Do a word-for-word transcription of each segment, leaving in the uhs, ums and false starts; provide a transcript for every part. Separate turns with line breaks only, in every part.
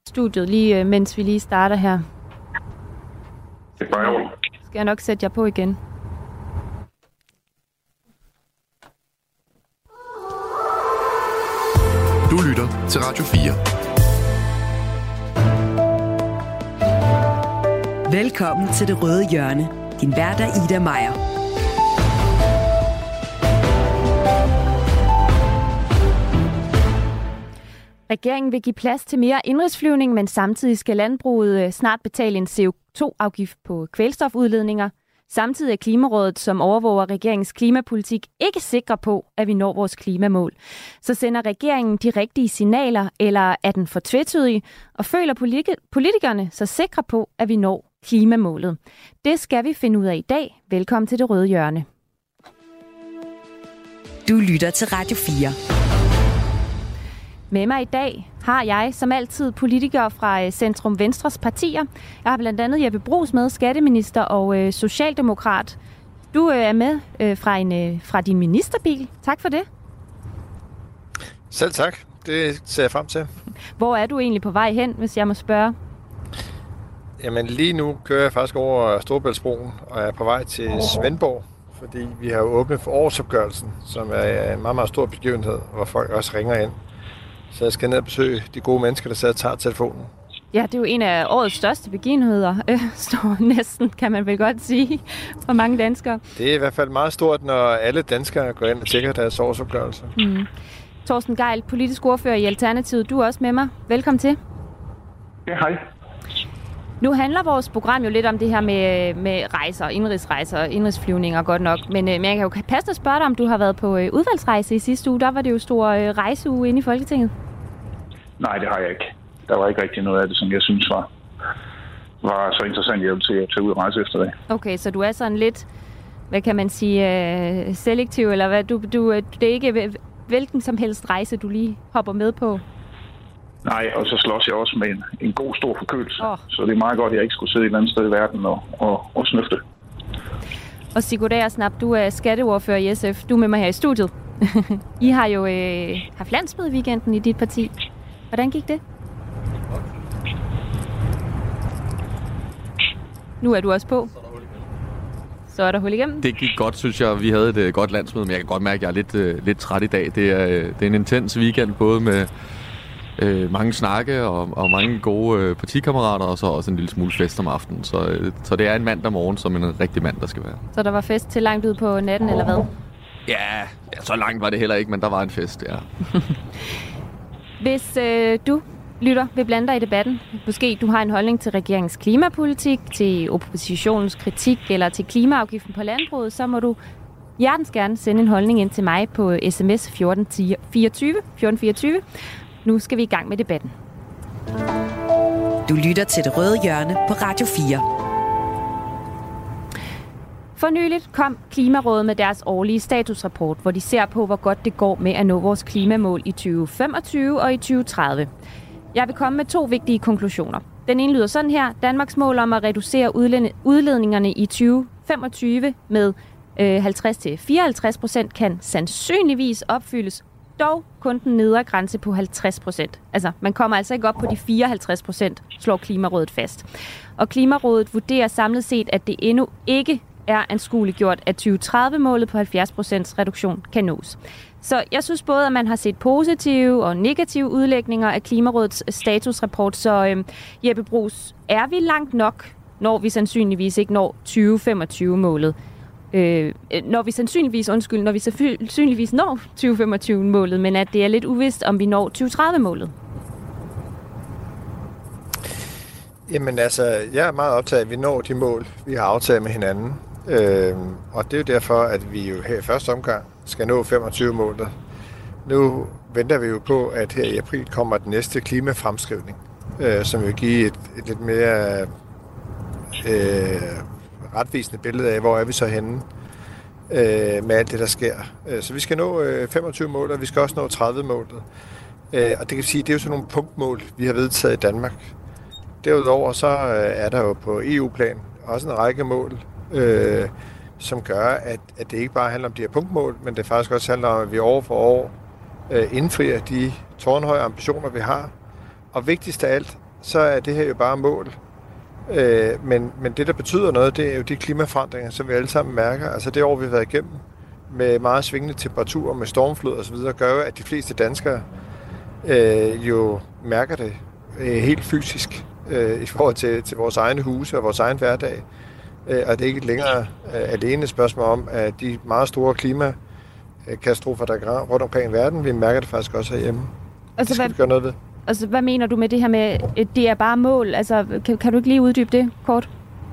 Studiet lige mens vi lige starter her.
Det er bare jo.
Skal jeg nok sætte jer på igen.
Du lytter til Radio fire.
Velkommen til Det Røde Hjørne. Din vært er Ida Meier.
Regeringen vil give plads til mere indrigsflyvning, men samtidig skal landbruget snart betale en C O to afgift på kvælstofudledninger. Samtidig er Klimarådet, som overvåger regeringens klimapolitik, ikke sikre på, at vi når vores klimamål. Så sender regeringen de rigtige signaler, eller er den for tvetydig, og føler politikerne så sikre på, at vi når klimamålet? Det skal vi finde ud af i dag. Velkommen til Det Røde Hjørne.
Du lytter til Radio fire.
Med mig i dag har jeg som altid politikere fra Centrum Venstres partier. Jeg har blandt andet Jeppe Bruus med, skatteminister og øh, socialdemokrat. Du øh, er med øh, fra, en, øh, fra din ministerbil. Tak for det.
Selv tak. Det ser jeg frem til.
Hvor er du egentlig på vej hen, hvis jeg må spørge?
Jamen lige nu kører jeg faktisk over Storebæltsbroen og er på vej til Svendborg, fordi vi har åbnet for årsopgørelsen, som er en meget, meget stor begivenhed, hvor folk også ringer ind. Så jeg skal ned og besøge de gode mennesker, der sidder og tager telefonen. Ja,
det er jo en af årets største begivenheder, øh, står næsten, kan man vel godt sige, for mange danskere.
Det er i hvert fald meget stort, når alle danskere går ind og tjekker deres årsopgørelse. Mm.
Torsten Gejl, politisk ordfører i Alternativet, du er også med mig. Velkommen til.
Ja, hej.
Nu handler vores program jo lidt om det her med, med rejser, indrigsrejser og indrigsflyvninger godt nok. Men, men jeg kan jo passende spørge dig, om du har været på udvalgsrejse i sidste uge. Der var det jo stor rejseuge inde i Folketinget.
Nej, det har jeg ikke. Der var ikke rigtig noget af det, som jeg synes var, var så interessant hjælp til at tage ud og rejse efter det.
Okay, så du er sådan lidt, hvad kan man sige, selektiv, eller hvad? Du, du, det er ikke hvilken som helst rejse, du lige hopper med på?
Nej, og så slås jeg også med en, en god stor forkølelse. Oh. Så det er meget godt, at jeg ikke skulle sidde et eller andet sted i verden og, og, og snøfte.
Og Sigurd Agersnap, du er skatteordfører i S F. Du er med mig her i studiet. I har jo øh, haft landsmøde i weekenden i dit parti. Hvordan gik det? Nu er du også på. Så er der hul igennem.
Det gik godt, synes jeg. Vi havde et uh, godt landsmøde, men jeg kan godt mærke, at jeg er lidt, uh, lidt træt i dag. Det er, uh, det er en intens weekend, både med uh, mange snakke og, og mange gode uh, partikammerater, og så også en lille smule fest om aftenen. Så, uh, så det er en mandag morgen, som en rigtig mandag skal være.
Så der var fest til langt ud på natten, eller hvad?
Ja, ja, så langt var det heller ikke, men der var en fest, ja.
Hvis øh, du lytter vil blande dig i debatten, måske du har en holdning til regeringens klimapolitik, til oppositionens kritik eller til klimaafgiften på landbruget, så må du hjertens gerne sende en holdning ind til mig på sms fjorten fireogtyve. fjorten fireogtyve. Nu skal vi i gang med debatten.
Du lytter til Det Røde Hjørne på Radio fire.
For nyligt kom Klimarådet med deres årlige statusrapport, hvor de ser på, hvor godt det går med at nå vores klimamål i tyve femogtyve og i tyve tredive. Jeg vil komme med to vigtige konklusioner. Den ene lyder sådan her. Danmarks mål om at reducere udledningerne i tyve femogtyve med halvtreds til fireoghalvtreds procent kan sandsynligvis opfyldes, dog kun den nedre grænse på halvtreds procent. Altså, man kommer altså ikke op på de fireoghalvtreds procent, slår Klimarådet fast. Og Klimarådet vurderer samlet set, at det endnu ikke er anskueliggjort, at tyve tredive-målet på halvfjerds procent reduktion kan nås. Så jeg synes både, at man har set positive og negative udlægninger af Klimarådets statusrapport, så øh, Jeppe Bruus, er vi langt nok, når vi sandsynligvis ikke når tyve femogtyve-målet? Øh, når vi sandsynligvis, undskyld, når vi sandsynligvis når tyve femogtyve-målet, men at det er lidt uvist, om vi når tyve tredive-målet?
Jamen altså, jeg er meget optaget af, at vi når de mål, vi har aftalt med hinanden. Øh, og det er jo derfor, at vi jo her i første omgang skal nå femogtyve-målet. Nu venter vi jo på, at her i april kommer den næste klimafremskrivning, øh, som vil give et, et lidt mere øh, retvisende billede af, hvor er vi så henne øh, med alt det, der sker. Så vi skal nå øh, femogtyve-målet, og vi skal også nå tredive-målet. Øh, og det kan sige, det er jo sådan nogle punktmål, vi har vedtaget i Danmark. Derudover så øh, er der jo på E U-plan også en række mål, øh, som gør, at, at det ikke bare handler om de her punktmål, men det faktisk også handler om, at vi år for år øh, indfrier de tårnhøje ambitioner, vi har. Og vigtigst af alt, så er det her jo bare mål. Øh, men, men det, der betyder noget, det er jo de klimaforandringer, som vi alle sammen mærker. Altså det år, vi har været igennem, med meget svingende temperaturer, med stormflod osv., gør jo, at de fleste danskere øh, jo mærker det øh, helt fysisk øh, i forhold til, til vores egne huse og vores egen hverdag. Øh, og det er ikke længere øh, alene et spørgsmål om, at de meget store klimakatastrofer, der er rundt omkring i verden, vi mærker det faktisk også herhjemme. Altså, det skal hvad, vi gøre noget ved.
Altså, hvad mener du med det her med, at det er bare mål? Altså, kan, kan du ikke lige uddybe det kort?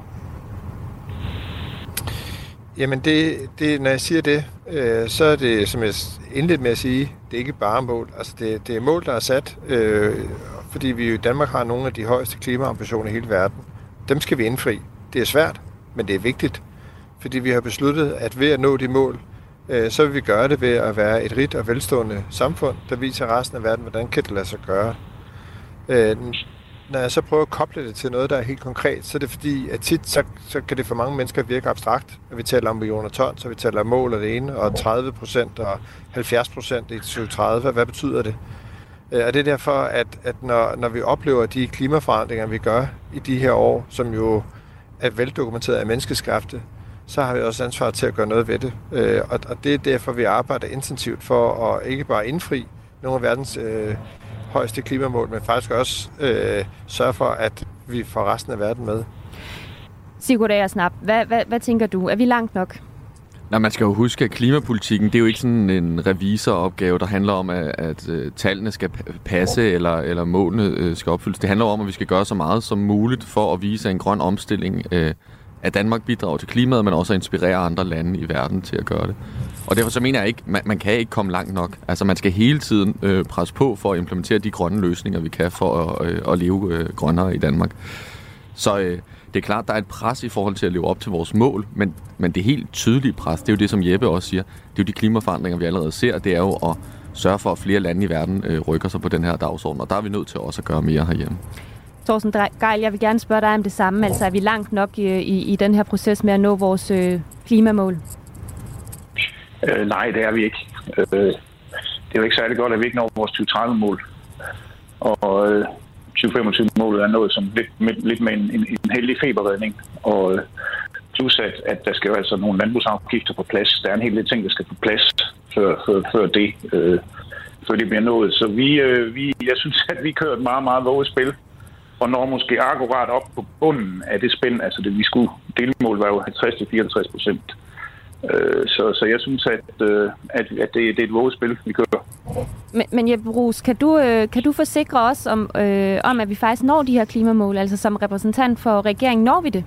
Jamen, det, det, når jeg siger det, øh, så er det, som jeg indledte med at sige, det er ikke bare mål. Altså, det, det er mål, der er sat, øh, fordi vi i Danmark har nogle af de højeste klimaambitioner i hele verden. Dem skal vi indfri. Det er svært, men det er vigtigt, fordi vi har besluttet, at ved at nå de mål, øh, så vil vi gøre det ved at være et rigt og velstående samfund, der viser resten af verden, hvordan kan det lade sig gøre. Øh, Når jeg så prøver at koble det til noget, der er helt konkret, så er det fordi, at tit så, så kan det for mange mennesker virke abstrakt. At vi taler om millioner ton, så vi taler om mål af det ene, og tredive procent og halvfjerds procent i tyve tredive. Hvad betyder det? Og det er derfor, at, at når, når vi oplever de klimaforandringer, vi gør i de her år, som jo er veldokumenteret af menneskeskabte, så har vi også ansvar til at gøre noget ved det. Og, og det er derfor, vi arbejder intensivt for at ikke bare indfri nogle af verdens øh, højeste klimamål, men faktisk også øh, sørge for, at vi får resten af verden med.
Sigurd Agersnap, hvad, hvad, hvad tænker du? Er vi langt nok?
Nej, man skal jo huske, at klimapolitikken, det er jo ikke sådan en revisoropgave, der handler om, at, at uh, tallene skal passe, eller, eller målene uh, skal opfyldes. Det handler om, at vi skal gøre så meget som muligt for at vise en grøn omstilling, uh, at Danmark bidrager til klimaet, men også at inspirere andre lande i verden til at gøre det. Og derfor så mener jeg ikke, man, man kan ikke komme langt nok. Altså man skal hele tiden øh, presse på for at implementere de grønne løsninger, vi kan for at, øh, at leve øh, grønnere i Danmark. Så øh, det er klart, der er et pres i forhold til at leve op til vores mål, men, men det helt tydelige pres, det er jo det, som Jeppe også siger, det er jo de klimaforandringer, vi allerede ser, det er jo at sørge for, at flere lande i verden øh, rykker sig på den her dagsorden, og der er vi nødt til også at gøre mere herhjemme.
Thorsten Gejl, jeg vil gerne spørge dig om det samme. Altså er vi langt nok i, i, i den her proces med at nå vores øh, klimamål?
Øh, nej, det er vi ikke. Øh, det er jo ikke særlig godt, at vi ikke når vores tyve tredive-mål. Og øh, tyve femogtyve-målet er noget som lidt med, lidt med en, en, en heldig feberredning. Og øh, plus at, at der skal jo altså nogle landbrugsafgifter på plads. Der er en hel del ting, der skal på plads før, før, før det øh, før det bliver nået. Så vi, øh, vi, jeg synes, at vi kører et meget, meget våget spil. Og når måske akkurat op på bunden af det spænd, altså det vi skulle, delmål var jo halvtreds til fireoghalvtreds procent. Øh, så, så jeg synes, at, øh, at, at det, det er et våget spil, vi kører.
Men, men Jeppe Bruus, kan du, øh, kan du forsikre os om, øh, om, at vi faktisk når de her klimamål? Altså som repræsentant for regeringen, når vi det?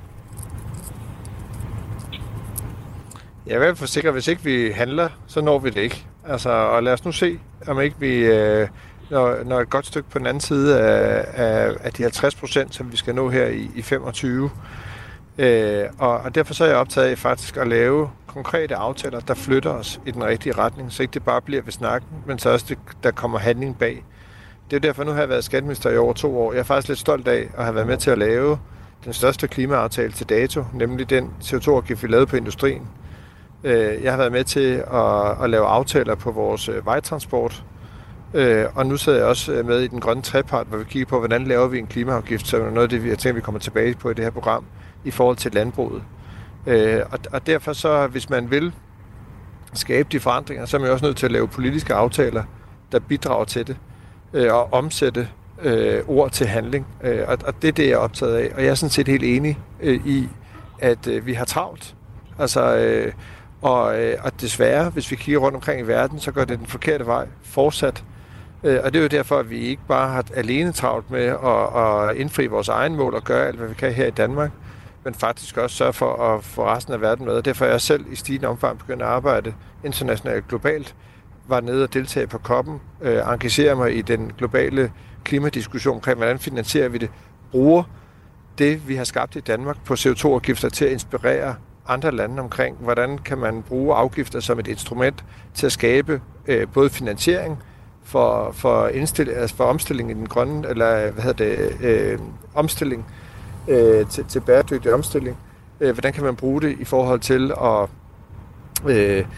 Jeg vil forsikre, hvis ikke vi handler, så når vi det ikke. Altså, og lad os nu se, om ikke vi... Øh, Når, når et godt stykke på den anden side af, af, af de halvtreds procent, som vi skal nå her i, i femogtyve. Øh, og, og derfor så er jeg optaget af faktisk at lave konkrete aftaler, der flytter os i den rigtige retning, så ikke det bare bliver ved snakken, men så også det, der kommer handling bag. Det er derfor, nu har jeg været skatteminister i over to år. Jeg er faktisk lidt stolt af at have været med til at lave den største klimaaftale til dato, nemlig den C O to afgift, vi lavede på industrien. Øh, jeg har været med til at, at lave aftaler på vores vejtransport. Øh, og nu sidder jeg også med i den grønne trepart, hvor vi kigger på, hvordan laver vi en klimaafgift, så er noget af det, jeg tænker, vi kommer tilbage på i det her program, i forhold til landbruget. Øh, og, og derfor så, hvis man vil skabe de forandringer, så er man også nødt til at lave politiske aftaler, der bidrager til det, øh, og omsætte øh, ord til handling. Øh, og, og det er det, jeg er optaget af. Og jeg er sådan set helt enig øh, i, at øh, vi har travlt. Altså... Øh, Og, øh, og desværre, hvis vi kigger rundt omkring i verden, så går det den forkerte vej fortsat. Øh, og det er jo derfor, at vi ikke bare har alene travlt med at, at indfri vores egen mål og gøre alt, hvad vi kan her i Danmark, men faktisk også sørge for at få resten af verden med. Og derfor er jeg selv i stigende omfang begyndt at arbejde internationalt globalt, var nede og deltage på COP'en, øh, engagerer mig i den globale klimadiskussion omkring, hvordan finansierer vi det, bruger det, vi har skabt i Danmark på C O to afgifter til at inspirere andre lande omkring, hvordan kan man bruge afgifter som et instrument til at skabe øh, både finansiering for, for, altså for omstilling i den grønne, eller hvad hedder det, øh, omstilling øh, til, til bæredygtig omstilling. Øh, hvordan kan man bruge det i forhold til at, øh,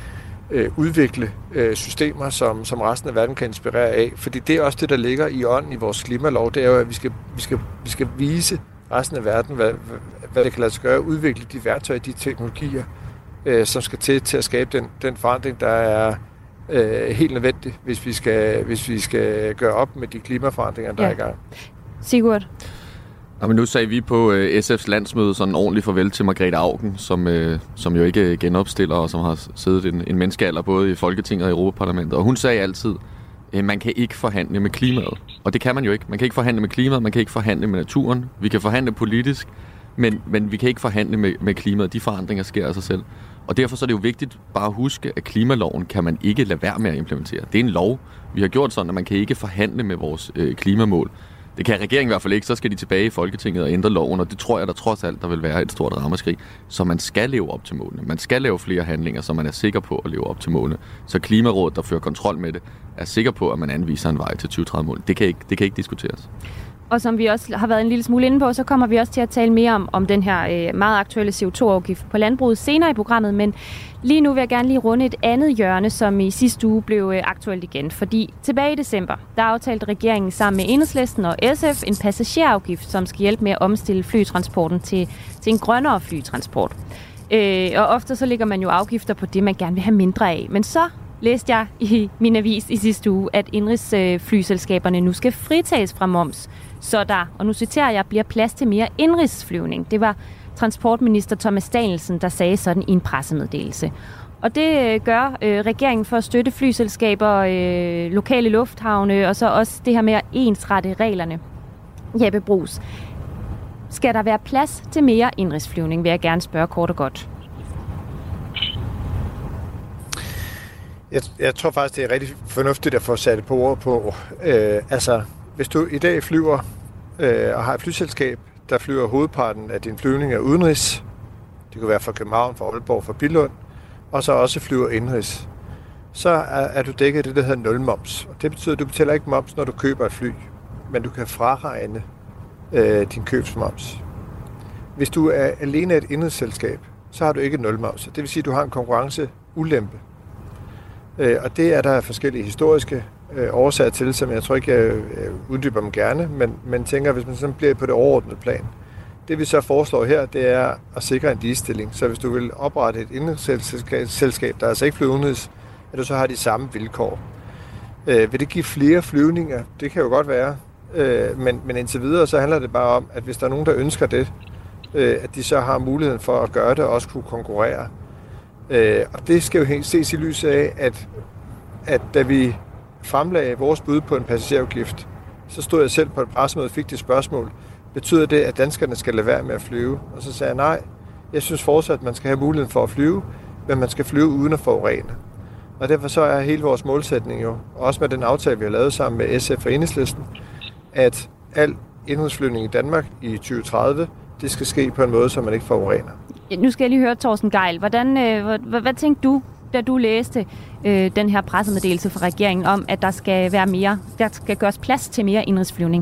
øh, udvikle øh, systemer, som, som resten af verden kan inspirere af. Fordi det er også det, der ligger i ånden i vores klimalov. Det er jo, at vi skal, vi skal, vi skal vise resten af verden, hvad, hvad det kan lade sig gøre, udvikle de værktøjer, de teknologier, øh, som skal til til at skabe den, den forandring, der er øh, helt nødvendig, hvis vi, skal, hvis vi skal gøre op med de klimaforandringer, der ja. er i gang.
Sigurd?
Nå, men nu sagde vi på øh, S F's landsmøde sådan ordentligt farvel til Margrethe Auken, som, øh, som jo ikke genopstiller, og som har siddet en, en menneskealder både i Folketinget og i Europaparlamentet. Og hun sagde altid, at man kan ikke forhandle med klimaet. Og det kan man jo ikke. Man kan ikke forhandle med klimaet, man kan ikke forhandle med naturen. Vi kan forhandle politisk, men, men vi kan ikke forhandle med, med klimaet. De forandringer sker af sig selv. Og derfor så er det jo vigtigt bare at huske, at klimaloven kan man ikke lade være med at implementere. Det er en lov. Vi har gjort sådan, at man kan ikke forhandle med vores øh, klimamål. Det kan regeringen i hvert fald ikke, så skal de tilbage i Folketinget og ændre loven, og det tror jeg, der trods alt, der vil være et stort ramaskrig. Så man skal leve op til målene. Man skal lave flere handlinger, så man er sikker på at leve op til målene. Så Klimarådet, der fører kontrol med det, er sikker på, at man anviser en vej til tyve tredive-mål. Det kan ikke, det kan ikke diskuteres. Og
som vi også har været en lille smule inde på, så kommer vi også til at tale mere om, om den her øh, meget aktuelle C O to afgift på landbruget senere i programmet. Men lige nu vil jeg gerne lige runde et andet hjørne, som i sidste uge blev øh, aktuelt igen. Fordi tilbage i december, der aftalte regeringen sammen med Enhedslisten og S F en passagerafgift, som skal hjælpe med at omstille flytransporten til, til en grønnere flytransport. Øh, og ofte så ligger man jo afgifter på det, man gerne vil have mindre af. Men så læste jeg i min avis i sidste uge, at indrigsflyselskaberne nu skal fritages fra moms, så der, og nu citerer jeg, bliver plads til mere indrigsflyvning. Det var transportminister Thomas Danielsen, der sagde sådan i en pressemeddelelse. Og det gør øh, regeringen for at støtte flyselskaber, øh, lokale lufthavne, og så også det her med at ensrette reglerne. Jeppe Bruus, skal der være plads til mere indrigsflyvning, vil jeg gerne spørge kort og godt.
Jeg, jeg tror faktisk, det er rigtig fornuftigt at få sat på ord på. Øh, altså, hvis du i dag flyver øh, og har et flyselskab, der flyver hovedparten af din flyvning af udenrigs, det kunne være fra København, fra Aalborg, fra Billund, og så også flyver indrigs, så er, er du dækket af det, der hedder nulmoms. Og det betyder, at du betaler ikke moms, når du køber et fly, men du kan fraregne øh, din købsmoms. Hvis du er alene af et indrigsselskab, så har du ikke nulmoms. Det vil sige, at du har en konkurrenceulempe. Øh, og det er der forskellige historiske øh, årsager til, som jeg tror ikke, jeg øh, uddyber dem gerne, men, men tænker, hvis man sådan bliver på det overordnede plan. Det vi så foreslår her, det er at sikre en ligestilling. Så hvis du vil oprette et indrigsselskab, der altså ikke flyver udenrigs, at du så har de samme vilkår. Øh, vil det give flere flyvninger? Det kan jo godt være. Øh, men, men indtil videre, så handler det bare om, at hvis der er nogen, der ønsker det, øh, at de så har muligheden for at gøre det og også kunne konkurrere. Øh, og det skal jo helt ses i lyset af, at, at da vi fremlagde vores bud på en passagerafgift, så stod jeg selv på et pressemøde og fik det spørgsmål, betyder det, at danskerne skal lade være med at flyve? Og så sagde jeg nej, jeg synes fortsat, at man skal have muligheden for at flyve, men man skal flyve uden at forurene. Og derfor så er hele vores målsætning jo, også med den aftale, vi har lavet sammen med S F og Enhedslisten, at al indrigsflyvning i Danmark i tyve tredive, det skal ske på en måde, så man ikke forurener.
Nu skal jeg lige høre, Torsten Gejl. Hvordan, øh, hvad, hvad tænkte du, da du læste øh, den her pressemeddelelse fra regeringen om, at der skal være mere, der skal gøres plads til mere indrigsflyvning?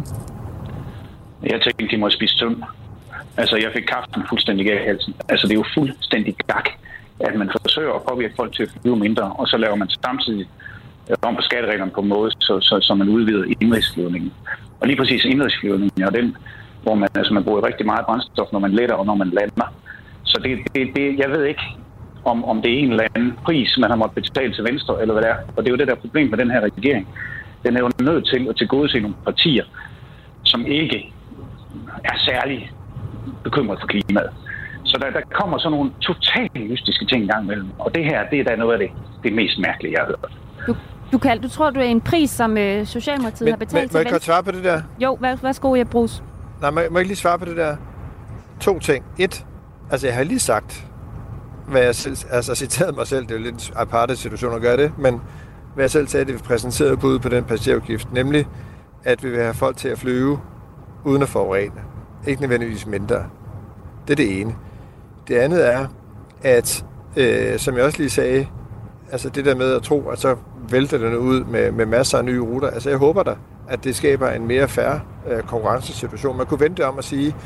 Jeg tænkte, de må spise søvn. Altså, jeg fik kaffen fuldstændig af i halsen. Altså, det er jo fuldstændig gak, at man forsøger at påvirke folk til at flyve mindre, og så laver man samtidig om på skattereglerne på en måde, så, så, så man udvider indrigsflyvningen. Og lige præcis indrigsflyvningen er den, hvor man, altså, man bruger rigtig meget brændstof, når man letter og når man lander. Så det, det, det, jeg ved ikke, om, om det er en eller anden pris, man har måttet betale til venstre, eller hvad det er. Og det er jo det der problem med den her regering. Den er jo nødt til at tilgodese nogle partier, som ikke er særlig bekymret for klimaet. Så der, der kommer sådan nogle totalt mystiske ting i gang mellem. Og det her, det er da noget af det, det mest mærkelige, jeg har hørt.
Du, du, kan, du tror, du er en pris, som øh, Socialdemokratiet men, har betalt
men,
til venstre?
Må jeg godt svare på det der?
Jo, vær, værsgo, Jeppe Bruus.
Nej, må, må jeg lige svare på det der? To ting. Et, altså jeg har lige sagt, hvad jeg selv, altså citeret mig selv, det er jo lidt en aparte situation at gøre det, men hvad jeg selv sagde, det vi præsenterede bud på den passagerafgift, nemlig at vi vil have folk til at flyve uden at forurene. Ikke nødvendigvis mindre. Det er det ene. Det andet er, at øh, som jeg også lige sagde, altså det der med at tro, at så vælter den ud med, med masser af nye ruter. Altså jeg håber da, at det skaber en mere fair øh, konkurrencesituation. Man kunne vente om at sige,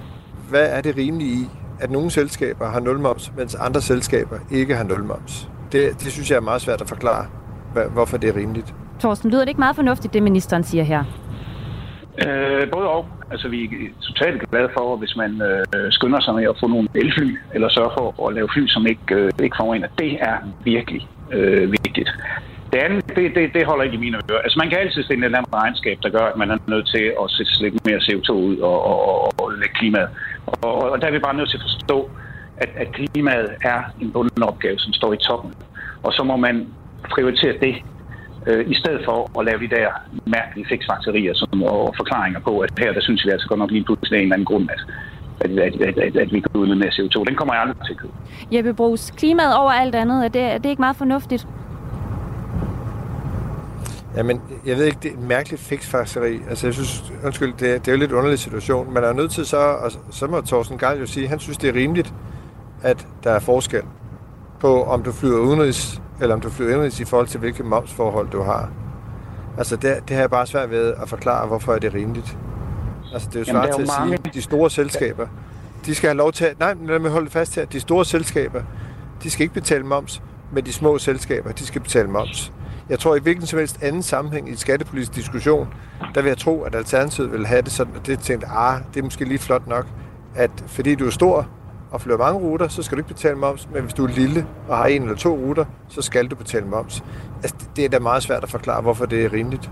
hvad er det rimelige i, at nogle selskaber har nulmoms, mens andre selskaber ikke har nulmoms. det, det synes jeg er meget svært at forklare, hvorfor det er rimeligt.
Torsten, lyder det ikke meget fornuftigt, det ministeren siger her?
Øh, både og. Altså, vi er totalt glade for, hvis man øh, skynder sig med at få nogle elfly, eller sørge for at lave fly, som ikke, øh, ikke forurener. Det er virkelig øh, vigtigt. Det andet, det, det, det holder ikke i mine ører. Altså, man kan altid finde et eller andet regnskab, der gør, at man er nødt til at sætte lidt mere C O to ud og, og, og, og lægge klimaet. Og, og der er vi bare nødt til at forstå, at, at klimaet er en bunden opgave, som står i toppen. Og så må man prioritere det, øh, i stedet for at lave de der mærkelige fiksfaktorier som, og forklaringer på, at her, der synes vi altså godt nok lige pludselig en eller anden grund, at, at, at, at, at, at vi kan udlede mere C O to. Den kommer jeg aldrig til at købe.
Jeppe Bruus, klimaet over alt andet, er det, er det ikke meget fornuftigt?
Jamen, jeg ved ikke, det er en mærkelig fiksfakseri. Altså, jeg synes, undskyld, det er, det er jo lidt underlig situation. Man er nødt til så, og så må Torsten Gejl jo sige, han synes, det er rimeligt, at der er forskel på, om du flyver udenrigs, eller om du flyver indenrigs i forhold til, hvilke momsforhold du har. Altså, det, det har jeg bare svært ved at forklare, hvorfor er det rimeligt. Altså, det er jo svært til at mange... sige, de store selskaber, de skal have lov til at... Nej, lad mig holde fast her. De store selskaber, de skal ikke betale moms, men de små selskaber, de skal betale moms. Jeg tror, i hvilken som helst anden sammenhæng i en skattepolitisk diskussion, der vil jeg tro, at Alternativet vil have det sådan, at det tænkte, ah, det er måske lige flot nok, at fordi du er stor og flyver mange ruter, så skal du ikke betale moms, men hvis du er lille og har en eller to ruter, så skal du betale moms. Altså, det er da meget svært at forklare, hvorfor det er rimeligt.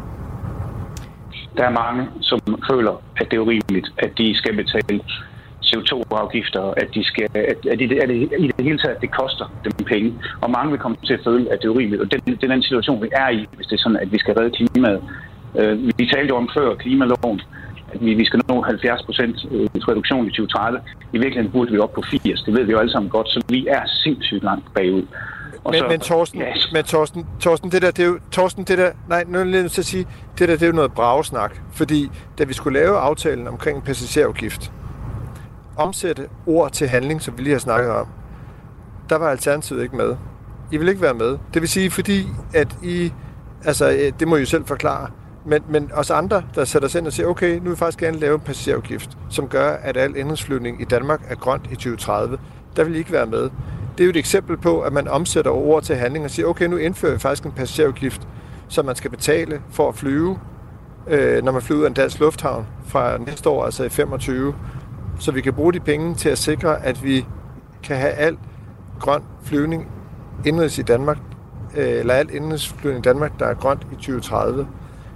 Der er mange, som føler, at det er urimeligt, at de skal betale C O to afgifter, at de skal, at, at, det, at det, i det hele taget, at det koster dem penge. Og mange vil komme til at føle, at det er urimeligt. Og det, det er den situation, vi er i, hvis det er sådan, at vi skal redde klimaet. Uh, vi talte jo om før klimaloven, at vi, vi skal nå halvfjerds procent reduktion i tyve tredive. I virkeligheden burde vi op på firs. Det ved vi jo alle sammen godt, så vi er sindssygt langt bagud. Og
men,
så,
men Torsten,
yes.
men Torsten, Torsten, det der, det er jo, Torsten, det der, nej, nu er jeg nødt til at sige, det der, det er jo noget bragesnak. Fordi da vi skulle lave aftalen omkring en passagerafgift, omsætte ord til handling, som vi lige har snakket om, der var Alternativet ikke med. I vil ikke være med. Det vil sige, fordi at I, altså det må I jo selv forklare, men, men os andre, der sætter sig ind og siger, okay, nu vil vi faktisk gerne lave en passagerafgift, som gør, at al indenrigsflyvning i Danmark er grønt i tyve tredive. Der vil I ikke være med. Det er jo et eksempel på, at man omsætter ord til handling og siger, okay, nu indfører vi faktisk en passagerafgift, som man skal betale for at flyve, øh, når man flyver ud af en dansk lufthavn fra næste år, altså i femogtyve. Så vi kan bruge de penge til at sikre, at vi kan have al grøn flyvning indenrigs i Danmark, eller al indenrigsflyvning i Danmark, der er grønt i tyve tredive.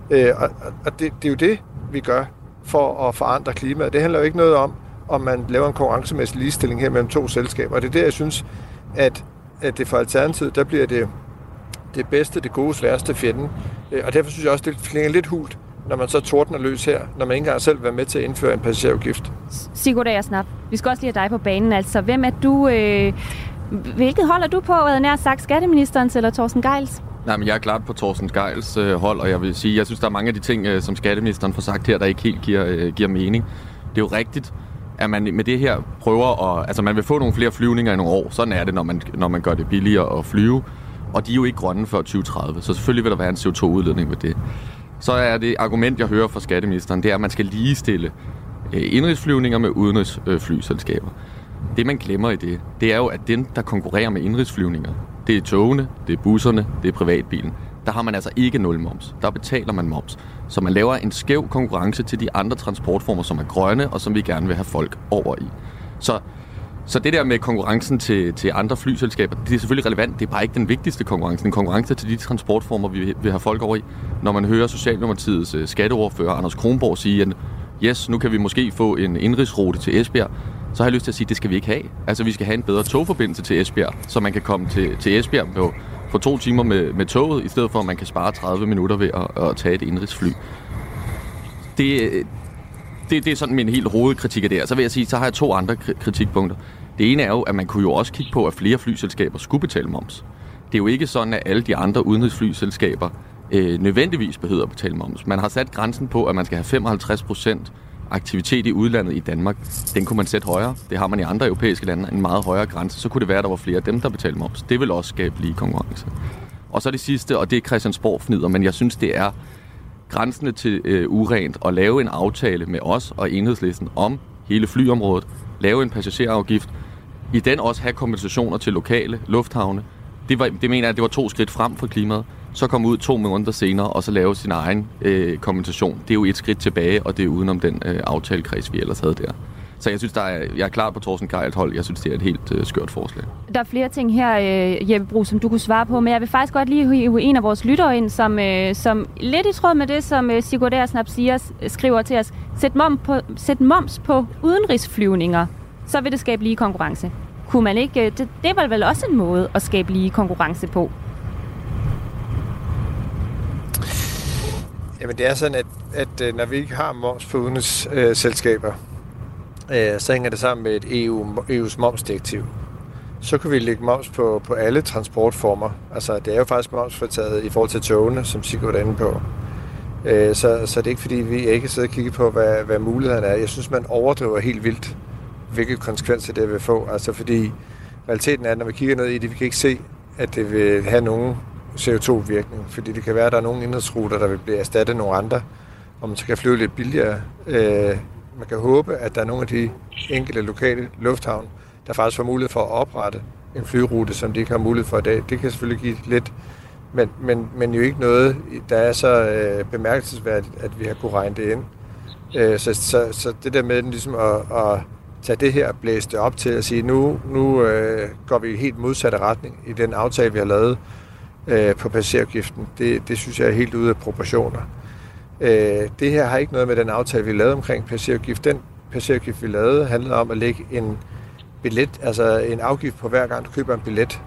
Og det, det er jo det, vi gør for at forandre klimaet. Det handler jo ikke noget om, om man laver en konkurrencemæssig ligestilling her mellem to selskaber. Og det er det, jeg synes, at, at det for Alternativet, der bliver det det bedste, det gode, værste fjenden. Og derfor synes jeg også, det klinger lidt hult, når man så tordner løs her, når man ikke engang selv vil med til at indføre en passagerafgift.
Sigurd Agersnap, vi skal også lige have dig på banen. Altså, hvem er du... Øh, hvilket hold er du på, hvad nær sagt, skatteministerens eller Torsten Gejls?
Nej, men jeg er klart på Torsten Gejls øh, hold, og jeg vil sige, jeg synes, der er mange af de ting, øh, som skatteministeren får sagt her, der ikke helt giver, øh, giver mening. Det er jo rigtigt, at man med det her prøver at... Altså, man vil få nogle flere flyvninger i nogle år. Sådan er det, når man, når man gør det billigere at flyve. Og de er jo ikke grønne før tyve tredive, så selvfølgelig vil der være en C O to udledning med det. Så er det argument, jeg hører fra skatteministeren, det er, at man skal ligestille øh, indrigsflyvninger med udenrigsflyselskaber. Øh, det, man glemmer i det, det er jo, at dem, der konkurrerer med indrigsflyvninger, det er togene, det er busserne, det er privatbilen. Der har man altså ikke nul moms. Der betaler man moms. Så man laver en skæv konkurrence til de andre transportformer, som er grønne, og som vi gerne vil have folk over i. Så, så det der med konkurrencen til, til andre flyselskaber, det er selvfølgelig relevant. Det er bare ikke den vigtigste konkurrence. En konkurrence til de transportformer, vi vil have folk over i. Når man hører Socialdemokratiets uh, skatteordfører Anders Kronborg sige, at yes, nu kan vi måske få en indrigsrute til Esbjerg, så har jeg lyst til at sige, at det skal vi ikke have. Altså, vi skal have en bedre togforbindelse til Esbjerg, så man kan komme til, til Esbjerg på, på to timer med, med toget, i stedet for, at man kan spare tredive minutter ved at, at tage et indrigsfly. Det, det, det er sådan min helt hovedkritik af det her. Så vil jeg sige, så har jeg to andre kritikpunkter. Det ene er jo, at man kunne jo også kigge på, at flere flyselskaber skulle betale moms. Det er jo ikke sådan, at alle de andre udenrigsflyselskaber øh, nødvendigvis behøver at betale moms. Man har sat grænsen på, at man skal have femoghalvtreds procent aktivitet i udlandet i Danmark. Den kunne man sætte højere. Det har man i andre europæiske lande, en meget højere grænse. Så kunne det være, at der var flere af dem, der betalte moms. Det vil også skabe lige konkurrence. Og så det sidste, og det er Christiansborg-fnider, men jeg synes, det er grænsende til øh, urent at lave en aftale med os og Enhedslisten om hele flyområdet, lave en passagerafgift, i den også have kompensationer til lokale lufthavne. det, var, det mener jeg, at det var to skridt frem for klimaet. Så komme ud to måneder senere, og så lave sin egen øh, kompensation. Det er jo et skridt tilbage, og det er udenom den øh, aftalekreds, vi ellers havde der. Så jeg synes, der er, jeg er klar på Torsten Gejls hold. Jeg synes, det er et helt øh, skørt forslag. Der
er flere ting her, øh, Jeppe Bruus, som du kunne svare på, men jeg vil faktisk godt lige hive en af vores lyttere ind, som, øh, som lidt i tråd med det, som øh, Sigurd Ersnap siger, skriver til os. Sæt moms på, sæt moms på udenrigsflyvninger, så vil det skabe lige konkurrence. Kunne man ikke? Det, det var vel også en måde at skabe lige konkurrence på?
Jamen det er sådan, at, at når vi ikke har moms på udenrigsselskaber, øh, så hænger det sammen med et E U, E U's momsdirektiv. Så kan vi lægge moms på, på alle transportformer. Altså det er jo faktisk momsfritaget i forhold til togene, som Sigurd er inde på. Øh, så, så det er ikke fordi, vi ikke sidder og kigger på, hvad, hvad mulighederne er. Jeg synes, man overdriver helt vildt, hvilke konsekvenser det vil få. Altså fordi realiteten er, når vi kigger ned i det, vi kan ikke se, at det vil have nogen C O to virkning, fordi det kan være, at der er nogle indrigsruter, der vil blive erstattet af nogle andre, og man så kan flyve lidt billigere. Øh, man kan håbe, at der er nogle af de enkelte lokale lufthavne, der faktisk får mulighed for at oprette en flyrute, som de ikke har mulighed for i dag. Det kan selvfølgelig give lidt, men, men, men jo ikke noget, der er så øh, bemærkelsesværdigt, at vi har kunne regne det ind. Øh, så, så, så det der med ligesom at, at tage det her og blæse det op til at sige, nu, nu øh, går vi i helt modsatte retning i den aftale, vi har lavet øh, på passagerafgiften. Det, det synes jeg er helt ude af proportioner. Øh, det her har ikke noget med den aftale, vi lavede omkring passagerafgift. Den passagerafgift, vi lavede, handlede om at lægge en billet, altså en afgift på hver gang du køber en billet,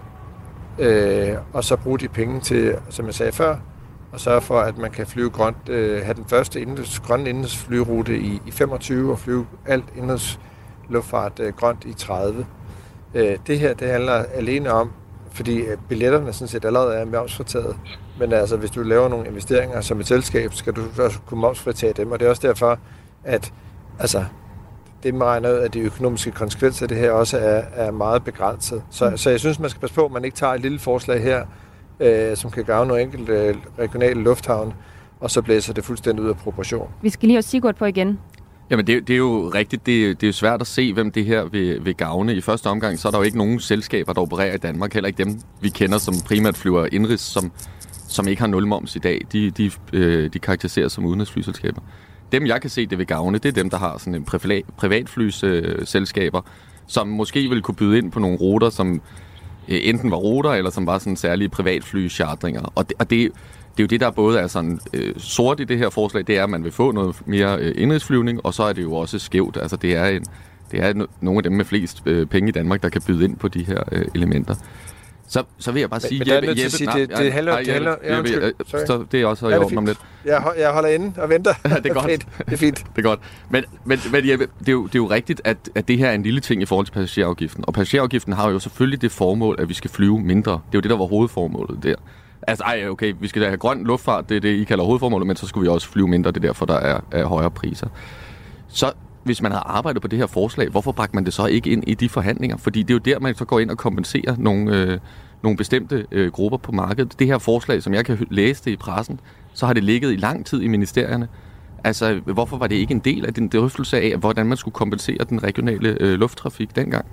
øh, og så bruge de penge til, som jeg sagde før, og sørge for, at man kan flyve grønt, øh, have den første indens, grønne indensflyrute i, i femogtyve og flyve alt indens luftfart øh, grønt i tredive. Øh, det her, det handler alene om, fordi billetterne sådan set allerede er momsfritaget, men altså hvis du laver nogle investeringer som et selskab, skal du også kunne momsfritage dem, og det er også derfor, at altså det man regner ud, at de økonomiske konsekvenser af det her også er, er meget begrænset. Så, mm. så jeg synes, man skal passe på, at man ikke tager et lille forslag her, øh, som kan gavne nogle enkelte regionale lufthavne, og så blæser det fuldstændig ud af proportion.
Vi skal lige have Sigurd på igen.
Jamen det, det er jo rigtigt. Det, det er jo svært at se, hvem det her vil, vil gavne. I første omgang, så er der jo ikke nogen selskaber, der opererer i Danmark. Heller ikke dem, vi kender, som primært flyver indrigs, som, som ikke har nulmoms i dag. De, de, øh, de karakteriseres som udenrigsflyselskaber. Dem, jeg kan se, det vil gavne, det er dem, der har sådan en privat, privatflyselskaber, som måske vil kunne byde ind på nogle ruter, som øh, enten var ruter, eller som var sådan særlige privatfly-chartringer. Og det, og det Det er jo det, der både er sådan øh, sort i det her forslag, det er, at man vil få noget mere øh, indrigsflyvning, og så er det jo også skævt. Altså det er, en, det er no- nogle af dem med flest øh, penge i Danmark, der kan byde ind på de her øh, elementer. Så, så vil jeg bare sige,
men,
Jeppe...
Jeppe,
Jeppe
sige,
nej,
det, det handler,
nej,
det handler,
Jeppe,
ja,
Jeppe, så det er også ja, i orden om lidt.
Jeg, jeg holder inde og venter.
Ja, det er godt.
Det er fint.
Det er godt. Men, men, men Jeppe, det er, jo, det er jo rigtigt, at, at det her er en lille ting i forhold til passagerafgiften. Og passagerafgiften har jo selvfølgelig det formål, at vi skal flyve mindre. Det er jo det, der var hovedformålet der. Altså, ej, okay, vi skal have grøn luftfart, det er det, I kalder hovedformålet, men så skulle vi også flyve mindre, det er derfor, der er, er højere priser. Så hvis man har arbejdet på det her forslag, hvorfor bragte man det så ikke ind i de forhandlinger? Fordi det er jo der, man så går ind og kompenserer nogle, øh, nogle bestemte øh, grupper på markedet. Det her forslag, som jeg kan læse det i pressen, så har det ligget i lang tid i ministerierne. Altså, hvorfor var det ikke en del af den drøftelse af, hvordan man skulle kompensere den regionale øh, lufttrafik dengang?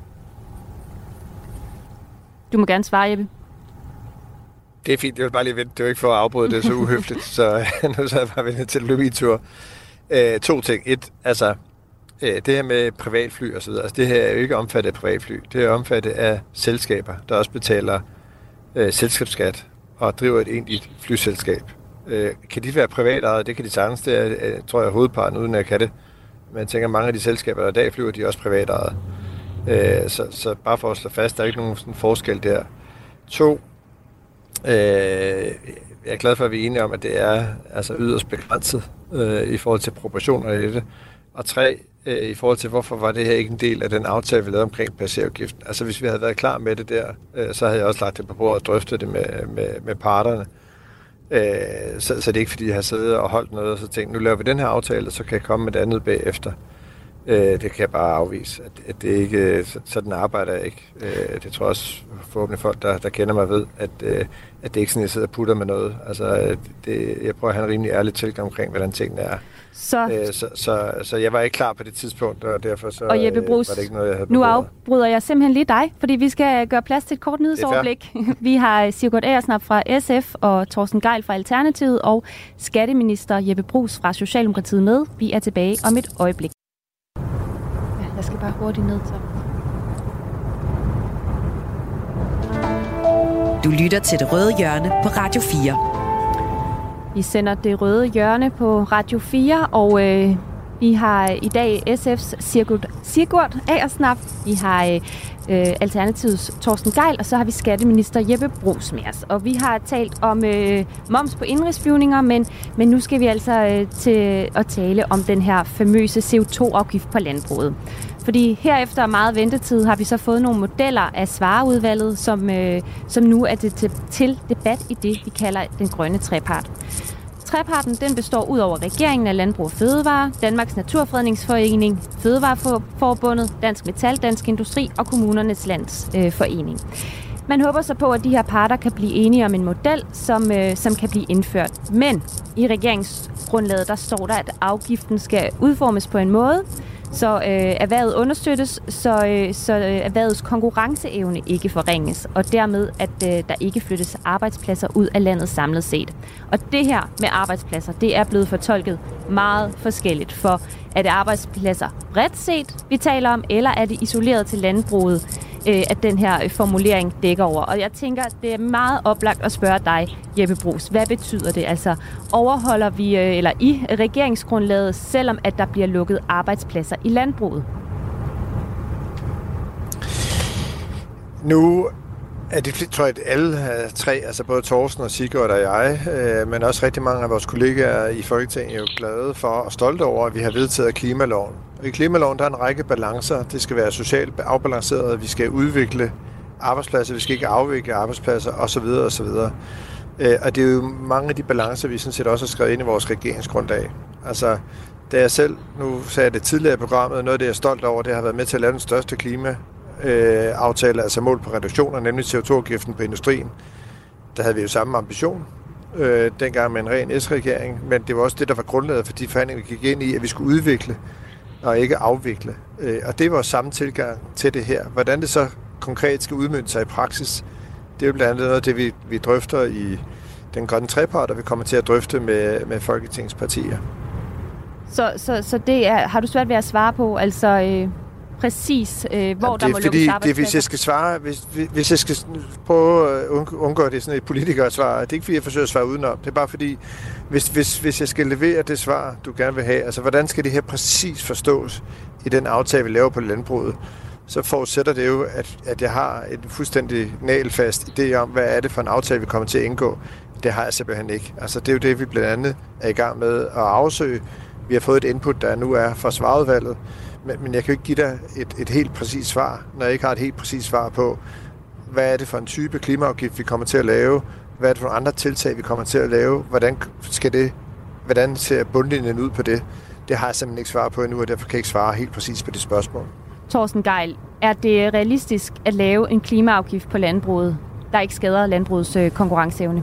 Du må gerne svare, Jeppe.
Det er fint, det var bare lige vente. Det var ikke for at afbryde det så uhøfligt, så nu så jeg bare ventet til at løbe i tur. Øh, to ting. Et, altså, øh, det her med privatfly og så videre, altså det her er jo ikke omfattet af privatfly. Det er omfattet af selskaber, der også betaler øh, selskabsskat og driver et egentligt flyselskab. Øh, kan de være privatejet? Det kan de sagtens. Det er, øh, tror jeg, hovedparten, uden at jeg kan det. Men jeg tænker, mange af de selskaber, der i dag flyver, de er også privatejet. Øh, så, så bare for at slå fast, der er ikke nogen sådan forskel der. To, Øh, jeg er glad for, at vi er enige om, at det er altså yderst begrænset øh, i forhold til proportioner i det. Og tre, øh, i forhold til, hvorfor var det her ikke en del af den aftale, vi lavede omkring passagerafgiften. Altså, hvis vi havde været klar med det der, øh, så havde jeg også lagt det på bordet og drøftet det med, med, med parterne. Øh, så, så det er ikke, fordi jeg har siddet og holdt noget, og så tænkt, nu laver vi den her aftale, og så kan jeg komme med det andet bagefter. Øh, det kan jeg bare afvise, at, at det ikke, sådan arbejder jeg ikke. Øh, det tror jeg også forhåbentlig folk, der, der kender mig ved, at, øh, at det ikke sådan, jeg sidder og putter med noget. Altså, det, jeg prøver at have en rimelig ærlig tilgang omkring, hvordan tingene er.
Så,
øh, så, så, så jeg var ikke klar på det tidspunkt, og derfor så,
og Jeppe Bruus,
var det ikke noget, jeg havde på
nu
bordet.
afbryder jeg simpelthen lige dig, fordi vi skal gøre plads til et kort nyhedsoverblik. Vi har Sigurd Agersnap fra S F og Torsten Gejl fra Alternativet og skatteminister Jeppe Bruus fra Socialdemokratiet med. Vi er tilbage om et øjeblik. Ja, jeg skal bare hurtigt ned til.
Du lytter til Det Røde Hjørne på Radio fire.
Vi sender Det Røde Hjørne på Radio fire, og øh, vi har i dag S F's Sigurd, Sigurd Agersnap, vi har øh, Alternativets Torsten Gejl, og så har vi skatteminister Jeppe Bruus med os. Og vi har talt om øh, moms på indrigsflyvninger, men, men nu skal vi altså øh, til at tale om den her famøse C O to afgift på landbruget. Fordi herefter meget ventetid har vi så fået nogle modeller af svareudvalget, som, øh, som nu er det til, til debat i det, vi kalder den grønne trepart. Treparten den består ud over regeringen af Landbrug og Fødevare, Danmarks Naturfredningsforening, Fødevareforbundet, Dansk Metal, Dansk Industri og Kommunernes Landsforening. Man håber så på, at de her parter kan blive enige om en model, som, øh, som kan blive indført. Men i regeringsgrundlaget der står der, at afgiften skal udformes på en måde, så øh, erhvervet understøttes, så, øh, så øh, erhvervets konkurrenceevne ikke forringes, og dermed, at øh, der ikke flyttes arbejdspladser ud af landet samlet set. Og det her med arbejdspladser, det er blevet fortolket meget forskelligt, for er det arbejdspladser bredt set, vi taler om, eller er det isoleret til landbruget, øh, at den her formulering dækker over. Og jeg tænker, det er meget oplagt at spørge dig, Jeppe Bruus, hvad betyder det? Altså, overholder vi, øh, eller i regeringsgrundlaget, selvom at der bliver lukket arbejdspladser i landbruget?
Nu er det, tror jeg, at alle tre, altså både Torsten og Sigurd og jeg, øh, men også rigtig mange af vores kollegaer i Folketinget er jo glade for og stolte over, at vi har vedtaget klimaloven. Og i klimaloven der er en række balancer. Det skal være socialt afbalanceret, vi skal udvikle arbejdspladser, vi skal ikke afvikle arbejdspladser osv. osv. Øh, og det er jo mange af de balancer, vi sådan set også har skrevet ind i vores regeringsgrundlag. Altså, da jeg selv, nu sagde jeg det tidligere i programmet, noget af det, jeg er stolt over, det har været med til at lave den største klima Øh, aftale, altså mål på reduktioner, nemlig C O to afgiften på industrien. Der havde vi jo samme ambition, øh, dengang med en ren S-regering, men det var også det, der var grundlaget for de forhandlinger, vi gik ind i, at vi skulle udvikle og ikke afvikle. Øh, og det var samme tilgang til det her. Hvordan det så konkret skal udmønte sig i praksis, det er jo blandt andet noget af det, vi, vi drøfter i den grønne trepart, og vi kommer til at drøfte med, med Folketingets partier.
Så, så, så det er, har du svært ved at svare på, altså... Øh præcis, øh, hvor Jamen, der må lukkes arbejdspladser?
Det er, hvis jeg skal svare, hvis, hvis jeg skal prøve at undgå det sådan et politikersvar, det er ikke fordi, jeg forsøger at svare udenom. Det er bare fordi, hvis, hvis, hvis jeg skal levere det svar, du gerne vil have, altså hvordan skal det her præcis forstås i den aftale, vi laver på landbruget, så forudsætter det jo, at, at jeg har en fuldstændig nagelfast idé om, hvad er det for en aftale, vi kommer til at indgå. Det har jeg simpelthen ikke. Altså det er jo det, vi blandt andet er i gang med at afsøge. Vi har fået et input, der nu er fra svareudvalget, men jeg kan jo ikke give dig et, et helt præcist svar, når jeg ikke har et helt præcist svar på, hvad er det for en type klimaafgift, vi kommer til at lave, hvad er det for nogle andre tiltag, vi kommer til at lave, hvordan skal det, hvordan ser bundlinjen ud på det? Det har jeg simpelthen ikke svar på endnu, og derfor kan jeg ikke svare helt præcist på det spørgsmål.
Torsten Gejl, er det realistisk at lave en klimaafgift på landbruget, der ikke skader landbrugets konkurrenceevne?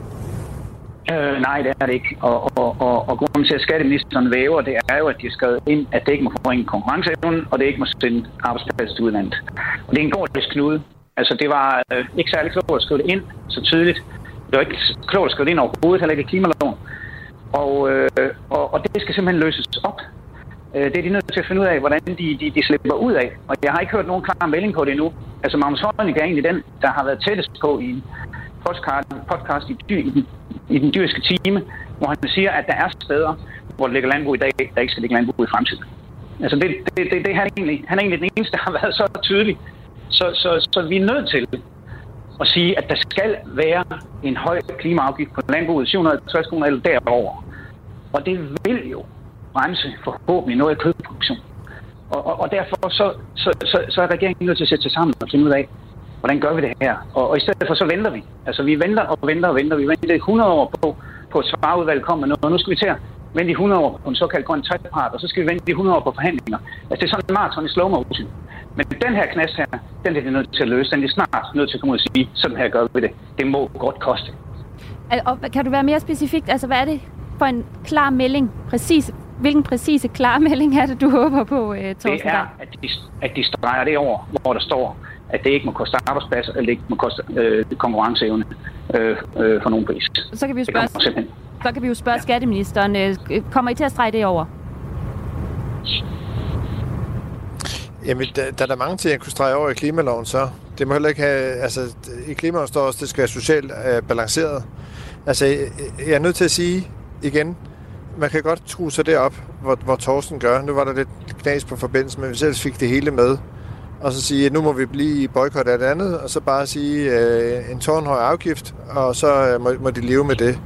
Øh, nej, det er det ikke. Og, og, og, og grunden til, at skatteministeren væver, det er jo, at de har skrevet ind, at det ikke må forringe konkurrenceevnen, og det ikke må sende arbejdspladser til udlandet. Og det er en gordisk knude. Altså, det var øh, ikke særlig klogt at skrive det ind så tydeligt. Det var ikke klogt at skrive det ind overhovedet, heller ikke i klimaloven. Og, øh, og, og det skal simpelthen løses op. Øh, det er de nødt til at finde ud af, hvordan de, de, de slipper ud af. Og jeg har ikke hørt nogen klar melding på det endnu. Altså, Magnus Heunicke er egentlig den, der har været tættest på i en podcast, podcast i, dy, i, den, i den dyriske time, hvor han siger, at der er steder, hvor der ligger landbrug i dag, der ikke skal ligge landbrug i fremtiden. Altså det, det, det, det er han egentlig. Han er egentlig den eneste, der har været så tydelig. Så, så, så vi er nødt til at sige, at der skal være en høj klimaafgift på landbruget, syv hundrede og halvtreds kroner eller derover. Og det vil jo bremse forhåbentlig noget af kødproduktion. Og, og, og derfor så, så, så, så er regeringen nødt til at sætte sig sammen og finde ud af, hvordan gør vi det her? Og, og i stedet for så venter vi. Altså vi venter og venter og venter. Vi venter hundrede år på, på et svareudvalg kommer med noget. Og nu skal vi til at vente i hundrede år på en såkaldt grøn trepart, og så skal vi vente i hundrede år på forhandlinger. Altså det er sådan en maraton i slow motion. Men den her knast her, den er vi nødt til at løse. Den er snart nødt til at komme ud og sige, sådan her gør vi det. Det må godt koste.
Og kan du være mere specifikt? Altså hvad er det for en klar melding? Præcis hvilken præcise klarmelding er det, du håber på, uh, Torsten?
Det er, at de, at de streger det over, hvor der står, at det ikke må koste arbejdspladser, eller det ikke må koste øh, konkurrenceevne øh, øh, for nogen pris.
Så kan vi jo spørge, så kan vi jo spørge ja. skatteministeren, øh, kommer I til at strege det over?
Jamen, der, der er der mange ting, jeg kunne strege over i klimaloven, så. Det må heller ikke have, altså, i klimaloven står også, at det skal være socialt øh, balanceret. Altså, jeg, jeg er nødt til at sige igen, man kan godt true sig derop, hvor, hvor Torsten gør. Nu var der lidt knas på forbindelsen, men vi selv fik det hele med. Og så sige, at nu må vi blive i boykot af det andet, og så bare sige øh, en tårnhøj afgift, og så øh, må, må de leve med det.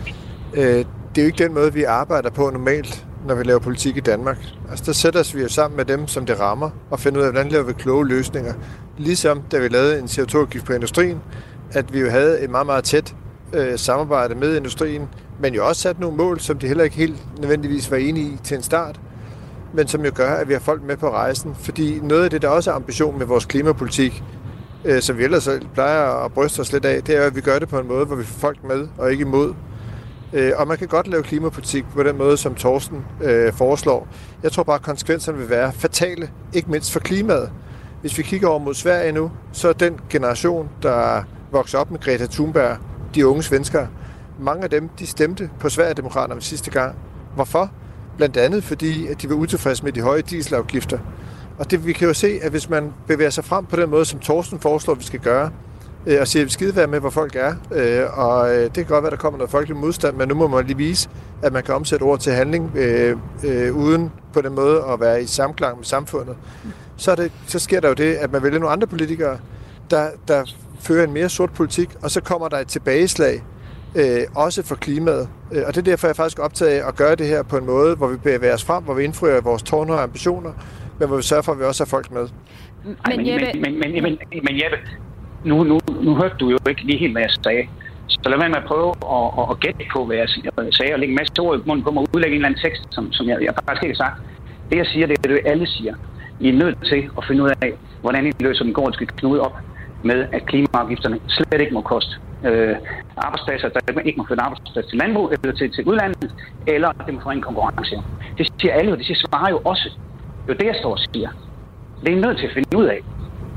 Øh, det er jo ikke den måde, vi arbejder på normalt, når vi laver politik i Danmark. Altså, der sætter vi jo sammen med dem, som det rammer, og finder ud af, hvordan laver vi kloge løsninger. Ligesom da vi lavede en C O to afgift på industrien, at vi jo havde et meget, meget tæt øh, samarbejde med industrien, men jo også sat nogle mål, som de heller ikke helt nødvendigvis var enige i til en start, men som jo gør, at vi har folk med på rejsen. Fordi noget af det, der også er ambition med vores klimapolitik, øh, som vi ellers plejer at bryste os lidt af, det er, at vi gør det på en måde, hvor vi får folk med og ikke imod. Øh, og man kan godt lave klimapolitik på den måde, som Torsten øh, foreslår. Jeg tror bare, at konsekvenserne vil være fatale, ikke mindst for klimaet. Hvis vi kigger over mod Sverige nu, så er den generation, der vokser op med Greta Thunberg, de unge svenskere, mange af dem, de stemte på Sverigedemokraterne sidste gang. Hvorfor? Blandt andet fordi, at de var utilfredse med de høje dieselafgifter. Og det, vi kan jo se, at hvis man bevæger sig frem på den måde, som Torsten foreslår, vi skal gøre, øh, og siger, at vi skal være med, hvor folk er, øh, og øh, det kan godt være, der kommer noget folkelig modstand, men nu må man lige vise, at man kan omsætte ord til handling, øh, øh, uden på den måde at være i samklang med samfundet. Så, er det, så sker der jo det, at man vælger nogle andre politikere, der, der fører en mere sort politik, og så kommer der et tilbageslag, Øh, også for klimaet. Øh, og det er derfor, jeg faktisk optaget af at gøre det her på en måde, hvor vi bevæger os frem, hvor vi indfrier vores tårnhøje ambitioner, men hvor vi sørger for, at vi også har folk med.
Men Jeppe, men, men, men, men, men Jeppe nu, nu, nu hørte du jo ikke lige helt, hvad jeg sagde. Så lad være med at prøve at, at, at gætte på, hvad jeg sagde, og lægge en masse ord i munden på mig og udlægge en eller anden tekst, som, som jeg, jeg faktisk ikke har sagt. Det, jeg siger, det er det, alle siger. I er nødt til at finde ud af, hvordan I løser den gordiske knude op med, at klimaafgifterne slet ikke må koste øh, arbejdspladser, der ikke må flytte arbejdspladser til landbrug eller til, til udlandet, eller det må få en konkurrence. Det siger alle, og det siger svarer jo også. Det er jo det, jeg står og siger. Det er I nødt til at finde ud af.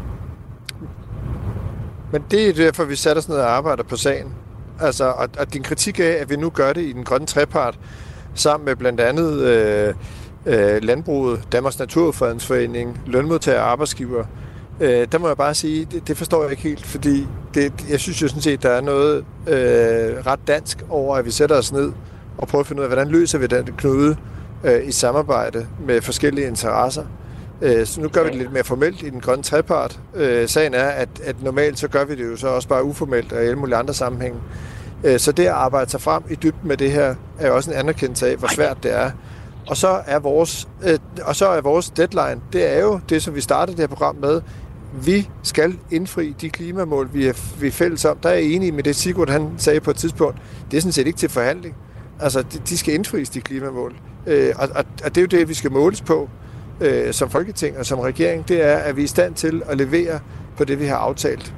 Men det er derfor, vi sætter os ned og arbejder på sagen. Altså, og, og din kritik af, at vi nu gør det i den grønne trepart, sammen med blandt andet øh, øh, landbruget, Danmarks Naturfredningsforening, lønmodtager og arbejdsgiver, øh, der må jeg bare sige, det, det forstår jeg ikke helt, fordi det, jeg synes jo sådan set, der er noget øh, ret dansk over, at vi sætter os ned og prøver at finde ud af, hvordan løser vi den knude øh, i samarbejde med forskellige interesser. Så nu gør vi det lidt mere formelt i den grønne trepart. Sagen er, at, at normalt så gør vi det jo så også bare uformelt og i alle mulige andre sammenhænge. Så det at arbejde sig frem i dybden med det her, er jo også en anerkendelse af, hvor svært det er. Og så er vores, og så er vores deadline, det er jo det, som vi startede det her program med. Vi skal indfri de klimamål, vi er, vi er fælles om. Der er jeg enig med det, Sigurd han sagde på et tidspunkt. Det er sådan set ikke til forhandling. Altså, de, de skal indfries, de klimamål. Og, og, og det er jo det, vi skal måles på. Øh, som Folketing og som regering, det er, at vi er i stand til at levere på det, vi har aftalt.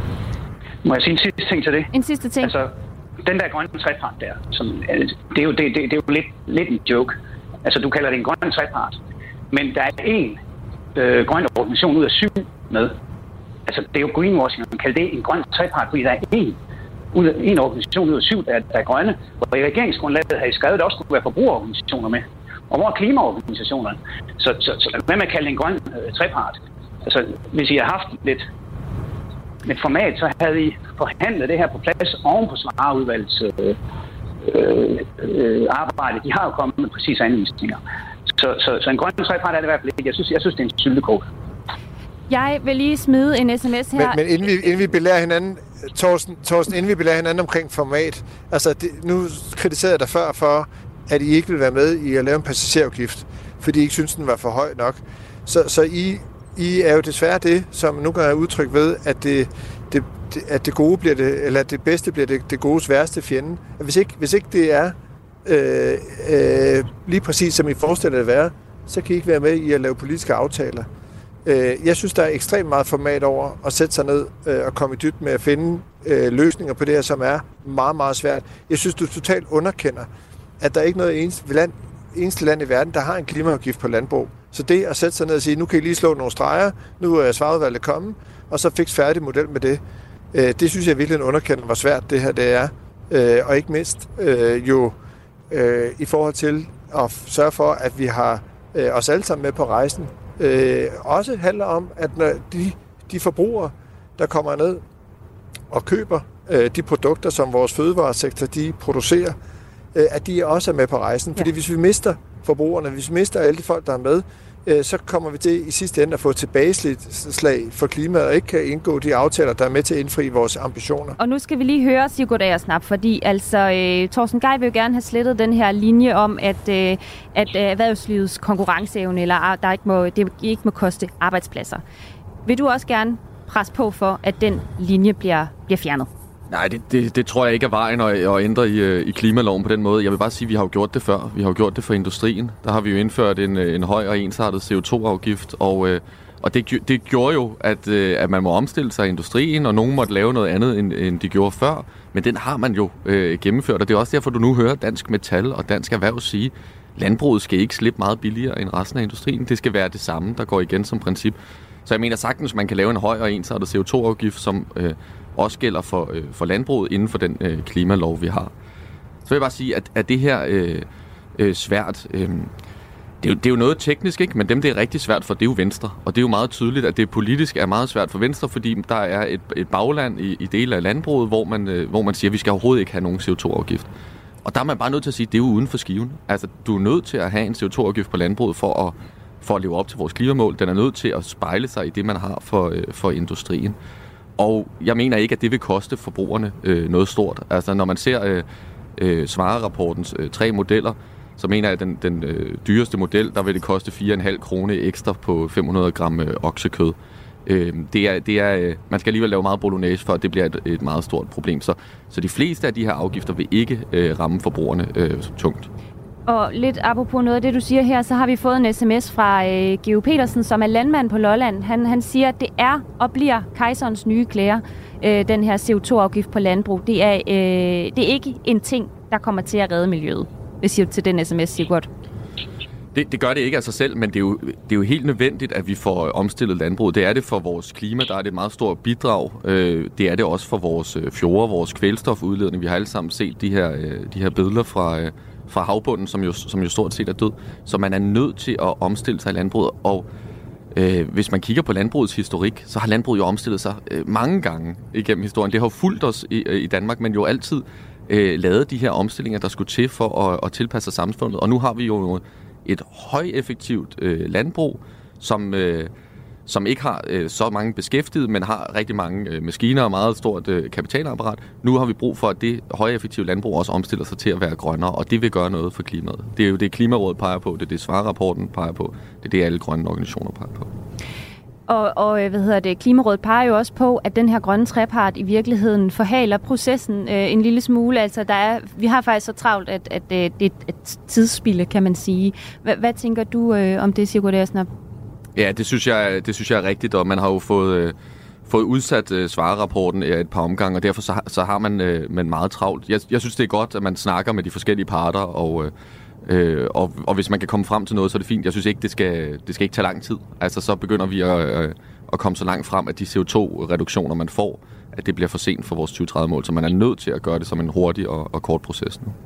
Må jeg sige en sidste ting til det?
En sidste ting?
Altså, den der grønne trepart der, som, det er jo, det, det, det er jo lidt, lidt en joke. Altså, du kalder det en grøn trepart, men der er en øh, grøn organisation ud af syv med. Altså, det er jo greenwashing, man kalder det en grøn trepart, fordi der er en, ud af, en organisation ud af syv, der, der er grønne, og i regeringsgrundlaget har I skrevet, at der også skulle være forbrugerorganisationer med. Og hvor er klimaorganisationerne? Så, så, så hvad med at kalde en grøn øh, trepart? Altså, hvis I har haft lidt et format, så havde I forhandlet det her på plads oven på Svarerudvalgets øh, øh, øh, arbejde. De har jo kommet med præcis anvisninger. Så, så, så en grøn trepart er det i hvert fald ikke. Jeg synes, jeg synes det er en syltekrukke.
Jeg vil lige smide en sms her.
Men, men inden, vi, inden vi belærer hinanden, Torsten, Torsten, inden vi belærer hinanden omkring format, altså det, nu kritiserede jeg dig før for, at I ikke vil være med i at lave en passagerafgift, fordi I ikke synes, den var for høj nok. Så, så I, I er jo desværre det, som nu kan jeg udtryk ved, at det, det, at det gode bliver det, eller at det bedste bliver det, det godes værste fjende. At hvis ikke, hvis ikke det er øh, øh, lige præcis som I forestiller det at være, så kan I ikke være med i at lave politiske aftaler. Øh, jeg synes, der er ekstremt meget format over at sætte sig ned øh, og komme i dybden med at finde øh, løsninger på det her, som er meget, meget svært. Jeg synes, du totalt underkender, at der ikke er noget eneste land eneste land i verden, der har en klimaafgift på landbrug. Så det at sætte sig ned og sige, nu kan I lige slå nogle streger, nu er svarudvalget kommet, og så fik færdig model med det. Øh, det synes jeg virkelig underkender, hvor svært det her det er. Øh, og ikke mindst øh, jo øh, i forhold til at sørge for, at vi har øh, os alle sammen med på rejsen. Øh, også handler om, at når de, de forbrugere, der kommer ned og køber øh, de produkter, som vores fødevaresektor de producerer, øh, at de også er med på rejsen. Fordi ja. hvis vi mister forbrugerne, hvis vi mister alle de folk, der er med, øh, så kommer vi til i sidste ende at få tilbageslag for klimaet og ikke kan indgå de aftaler, der er med til at indfri vores ambitioner.
Og nu skal vi lige høre Sigurd Agersnap, fordi altså øh, Torsten Gejl vil jo gerne have slettet den her linje om, at, øh, at øh, erhvervslivets konkurrenceevne, eller der ikke må, det ikke må koste arbejdspladser. Vil du også gerne presse på for, at den linje bliver, bliver fjernet?
Nej, det, det, det tror jeg ikke er vejen at, at ændre i, i klimaloven på den måde. Jeg vil bare sige, at vi har jo gjort det før. Vi har jo gjort det for industrien. Der har vi jo indført en, en høj og ensartet C O to afgift, og, og det, det gjorde jo, at, at man må omstille sig i industrien, og nogen måtte lave noget andet, end, end de gjorde før. Men den har man jo øh, gennemført, og det er også derfor, du nu hører Dansk Metal og Dansk Erhverv sige, landbruget skal ikke slippe meget billigere end resten af industrien. Det skal være det samme, der går igen som princip. Så jeg mener sagtens, man kan lave en høj og ensartet C O to afgift, som øh, også gælder for, øh, for landbruget inden for den øh, klimalov, vi har. Så vil jeg bare sige, at, at det her øh, øh, svært, øh, det, er jo, det er jo noget teknisk, ikke? Men dem, det er rigtig svært for, det er jo Venstre. Og det er jo meget tydeligt, at det politisk er meget svært for Venstre, fordi der er et, et bagland i, i dele af landbruget, hvor man, øh, hvor man siger, at vi skal overhovedet ikke have nogen C O to afgift. Og der er man bare nødt til at sige, at det er jo uden for skiven. Altså, du er nødt til at have en C O to afgift på landbruget for at for at leve op til vores klimamål. Den er nødt til at spejle sig i det, man har for, øh, for industrien. Og jeg mener ikke, at det vil koste forbrugerne øh, noget stort. Altså, når man ser øh, øh, Svarerrapportens øh, tre modeller, så mener jeg, at den, den øh, dyreste model, der vil det koste fire komma fem kroner ekstra på fem hundrede gram øh, oksekød. Øh, det er, det er, øh, man skal alligevel lave meget bolognese, for at det bliver et, et meget stort problem. Så, så de fleste af de her afgifter vil ikke øh, ramme forbrugerne øh, tungt.
Og lidt apropos noget af det, du siger her, så har vi fået en sms fra øh, Geo Petersen, som er landmand på Lolland. Han, han siger, at det er og bliver kejserens nye klæder, øh, den her C O to afgift på landbrug. Det er, øh, det er ikke en ting, der kommer til at redde miljøet. Hvad siger du til den sms, Sigurd?
Det, det gør det ikke af sig selv, men det er, jo, det er jo helt nødvendigt, at vi får omstillet landbruget. Det er det for vores klima, der er det et meget stort bidrag. Øh, det er det også for vores fjorde, vores kvælstofudledning. Vi har alle sammen set de her, øh, de her billeder fra... Øh, fra havbunden, som jo, som jo stort set er død. Så man er nødt til at omstille sig i landbruget. Og øh, hvis man kigger på landbrugets historik, så har landbruget jo omstillet sig øh, mange gange igennem historien. Det har jo fulgt os i, i Danmark, men jo altid øh, lavet de her omstillinger, der skulle til for at, at tilpasse sig samfundet. Og nu har vi jo et højeffektivt øh, landbrug, som... Øh, som ikke har øh, så mange beskæftigede, men har rigtig mange øh, maskiner og meget stort øh, kapitalapparat. Nu har vi brug for, at det højeffektive landbrug også omstiller sig til at være grønnere, og det vil gøre noget for klimaet. Det er jo det, Klimarådet peger på, det er det, Svarerrapporten peger på, det er det, alle grønne organisationer peger på.
Og, og hvad hedder det, Klimarådet peger jo også på, at den her grønne trepart i virkeligheden forhaler processen øh, en lille smule. Altså, der er, vi har faktisk så travlt, at, at, at det er et tidsspilde, kan man sige. H- hvad tænker du øh, om det, Sigurd Agersnap?
Ja, det synes jeg, det synes jeg er rigtigt, og man har jo fået, øh, fået udsat øh, svarerrapporten et par omgange, og derfor så, så har man, øh, man meget travlt. Jeg, jeg synes, det er godt, at man snakker med de forskellige parter, og, øh, og, og hvis man kan komme frem til noget, så er det fint. Jeg synes ikke, det skal, det skal ikke tage lang tid. Altså, så begynder vi at, øh, at komme så langt frem, at de C O to reduktioner, man får, at det bliver for sent for vores tyve tredive-mål, så man er nødt til at gøre det som en hurtig og, og kort proces nu.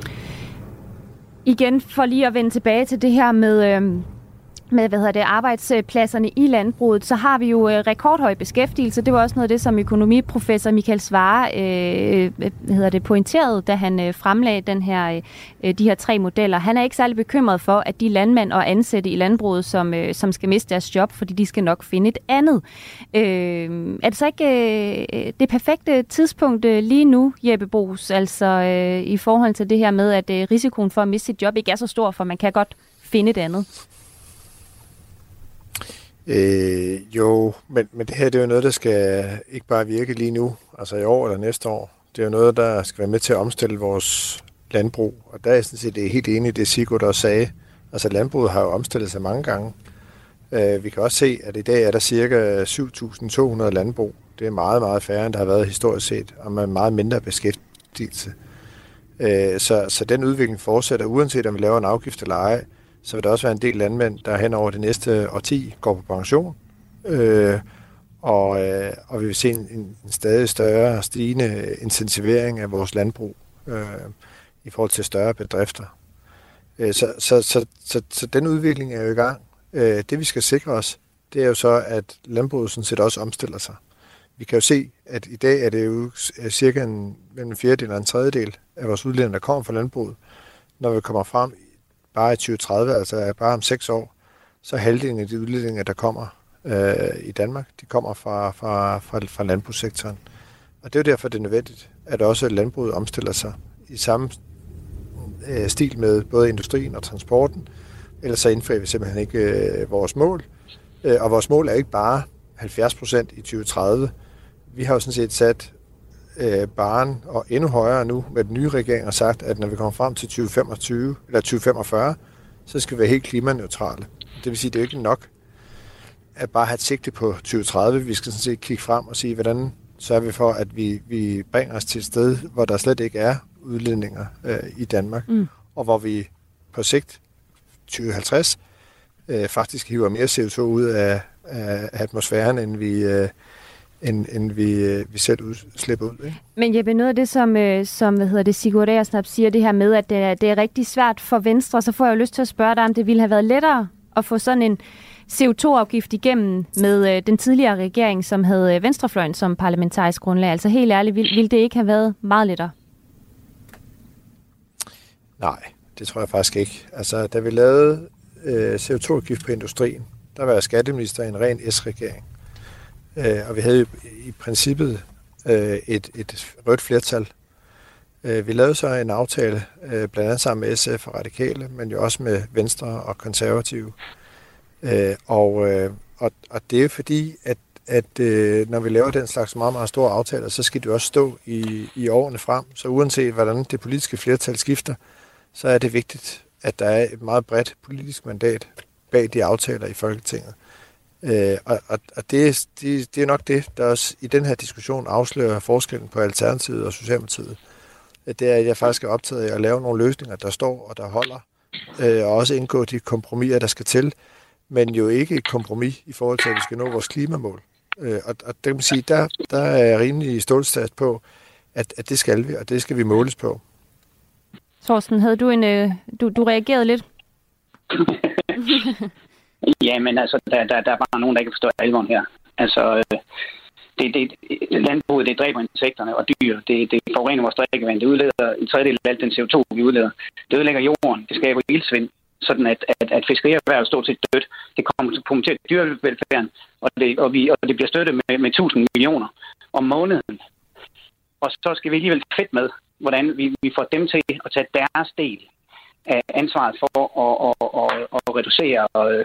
Igen, for lige at vende tilbage til det her med... Øh med hvad hedder det, arbejdspladserne i landbruget, så har vi jo øh, rekordhøj beskæftigelse. Det var også noget af det, som økonomiprofessor Michael Svarer øh, hvad hedder det, pointerede, da han øh, fremlagde den her, øh, de her tre modeller. Han er ikke særlig bekymret for, at de landmænd og ansatte i landbruget, som, øh, som skal miste deres job, fordi de skal nok finde et andet. Øh, er det så ikke øh, det perfekte tidspunkt øh, lige nu, Jeppe Bruus, altså øh, i forhold til det her med, at øh, risikoen for at miste sit job ikke er så stor, for man kan godt finde et andet?
Øh, jo, men, men det her det er jo noget, der skal ikke bare virke lige nu, altså i år eller næste år. Det er jo noget, der skal være med til at omstille vores landbrug. Og der er jeg sådan set helt enig i det, Sigurd også sagde. Altså landbruget har jo omstillet sig mange gange. Øh, vi kan også se, at i dag er der cirka syv tusind to hundrede landbrug. Det er meget, meget færre, end der har været historisk set, og med meget mindre beskæftigelse. Øh, så, så den udvikling fortsætter, uanset om vi laver en afgift eller ej, så vil der også være en del landmænd, der hen over det næste årti går på pension. Øh, og, øh, og vi vil se en, en stadig større stigende intensivering af vores landbrug øh, i forhold til større bedrifter. Øh, så, så, så, så, så den udvikling er jo i gang. Øh, det vi skal sikre os, det er jo så, at landbruget sådan set også omstiller sig. Vi kan jo se, at i dag er det jo cirka en, mellem en fjerdedel og en tredjedel af vores udledninger, der kommer fra landbruget. Når vi kommer frem bare i tyve tredive, altså bare om seks år, så er halvdelen af de udledninger, der kommer øh, i Danmark, de kommer fra, fra, fra, fra landbrugssektoren. Og det er jo derfor, det er nødvendigt, at også landbruget omstiller sig i samme øh, stil med både industrien og transporten. Ellers så indfrier vi simpelthen ikke øh, vores mål. Øh, og vores mål er ikke bare halvfjerds procent i tyve tredive. Vi har jo sådan set sat øh, barren og endnu højere nu med den nye regering og sagt, at når vi kommer frem til tyve femogtyve eller tyve femogfyrre, så skal vi være helt klimaneutrale. Det vil sige, at det er ikke nok at bare have et sigte på tyve tredive. Vi skal sådan set kigge frem og sige, hvordan sørger vi for, at vi, vi bringer os til et sted, hvor der slet ikke er udledninger øh, i Danmark, mm. og hvor vi på sigt tyve halvtreds øh, faktisk hiver mere C O to ud af, af atmosfæren, end vi, øh, end, end vi, øh, vi selv ud, slipper ud. Ikke?
Men Jeppe, noget af det, som, øh, som hvad hedder det, Sigurd Agersnap siger, det her med, at det er, det er rigtig svært for Venstre, så får jeg jo lyst til at spørge dig, om det ville have været lettere at få sådan en C O to afgift igennem med øh, den tidligere regering, som havde øh, venstrefløjen som parlamentarisk grundlag. Altså helt ærligt, ville, ville det ikke have været meget lettere?
Nej, det tror jeg faktisk ikke. Altså, da vi lavede øh, C O to afgift på industrien, der var jeg skatteminister i en ren S-regering. Øh, og vi havde i princippet øh, et, et rødt flertal. Øh, vi lavede så en aftale, øh, blandt andet sammen med S F og Radikale, men jo også med Venstre og Konservative. Øh, og, øh, og, og det er fordi, at, at øh, når vi laver den slags meget, meget store aftaler, så skal det også stå i, i årene frem. Så uanset hvordan det politiske flertal skifter, så er det vigtigt, at der er et meget bredt politisk mandat bag de aftaler i Folketinget. Øh, og og, og det, det, det er nok det, der også i den her diskussion afslører forskellen på Alternativet og Socialdemokratiet. Det er, at jeg faktisk er optaget af at lave nogle løsninger, der står og der holder, øh, og også indgå de kompromiser, der skal til, men jo ikke et kompromis i forhold til, at vi skal nå vores klimamål. Øh, og, og det kan man sige, der, der er jeg rimelig stålsat på, at, at det skal vi, og det skal vi måles på.
Thorsten, havde du en... Øh, du, du reagerede lidt?
Ja, men altså, der, der, der er bare nogen, der ikke forstår alvoren her. Altså, det, det, landbruget, det dræber insekterne og dyr. Det, det forurener vores drikkevand. Det udleder en tredjedel af alt den C O to, vi udleder. Det ødelægger jorden. Det skaber ildsvind, sådan at, at, at fiskerierhvervet er stort set dødt. Det kommer til at punktere dyrevelfærden, og det, og, vi, og det bliver støttet med, med tusind millioner om måneden. Og så skal vi alligevel fedt med, hvordan vi, vi får dem til at tage deres del af ansvaret for at, at, at, at reducere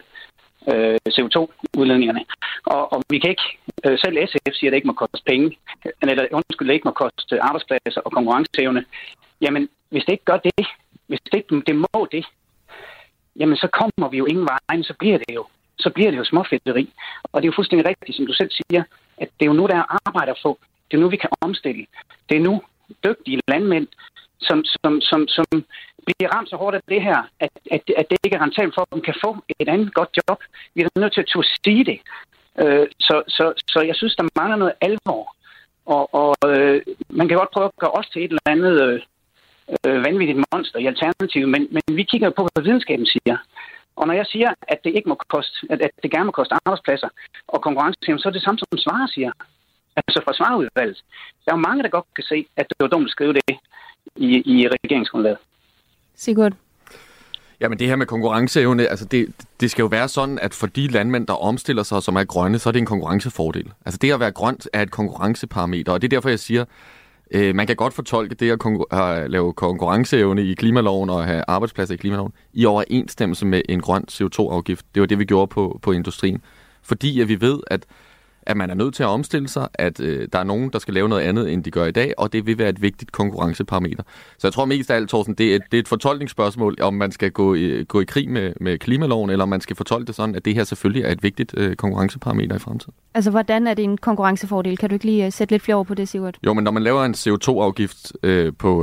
øh, C O to udledningerne. Og, og vi kan ikke, øh, selv S F siger, at det ikke må koste penge, eller undskyld, det ikke må koste arbejdspladser og konkurrenceevne. Jamen, hvis det ikke gør det, hvis det ikke det må det, jamen så kommer vi jo ingen vejen, så bliver det jo, så bliver det jo småfedteri. Og det er jo fuldstændig rigtigt, som du selv siger, at det er jo nu, der er arbejde at få. Det er nu, vi kan omstille. Det er nu dygtige landmænd, som, som, som, som bliver ramt så hårdt af det her, at, at, at det ikke er rentabelt for, at de kan få et andet godt job. Vi er nødt til at turde sige det. Øh, så, så, så jeg synes, der mangler noget alvor. Og, og øh, man kan godt prøve at gøre os til et eller andet øh, vanvittigt monster i Alternativet, men, men vi kigger på, hvad videnskaben siger. Og når jeg siger, at det ikke må koste, at, at det gerne må koste arbejdspladser og konkurrenceevne, så er det samme som Svare siger. Altså fra Svareudvalget. Der er jo mange, der godt kan se, at det var dumt at skrive det i, i regeringsgrundlaget.
Sigurd?
Jamen det her med konkurrenceevne, altså det, det skal jo være sådan, at for de landmænd, der omstiller sig, som er grønne, så er det en konkurrencefordel. Altså det at være grønt er et konkurrenceparameter, og det er derfor, jeg siger, øh, man kan godt fortolke det at konkur- lave konkurrenceevne i klimaloven og have arbejdspladser i klimaloven i overensstemmelse med en grøn C O to afgift. Det var det, vi gjorde på, på industrien. Fordi at vi ved, at at man er nødt til at omstille sig, at øh, der er nogen, der skal lave noget andet, end de gør i dag, og det vil være et vigtigt konkurrenceparameter. Så jeg tror mest af alt, Thorsten, det er, det er et fortolkningsspørgsmål, om man skal gå i, gå i krig med, med klimaloven, eller om man skal fortolke det sådan, at det her selvfølgelig er et vigtigt øh, konkurrenceparameter i fremtiden. Altså,
hvordan er det en konkurrencefordel? Kan du ikke lige uh, sætte lidt flere ord på det, Sigurd?
Jo, men når man laver en C O to afgift øh, på, øh,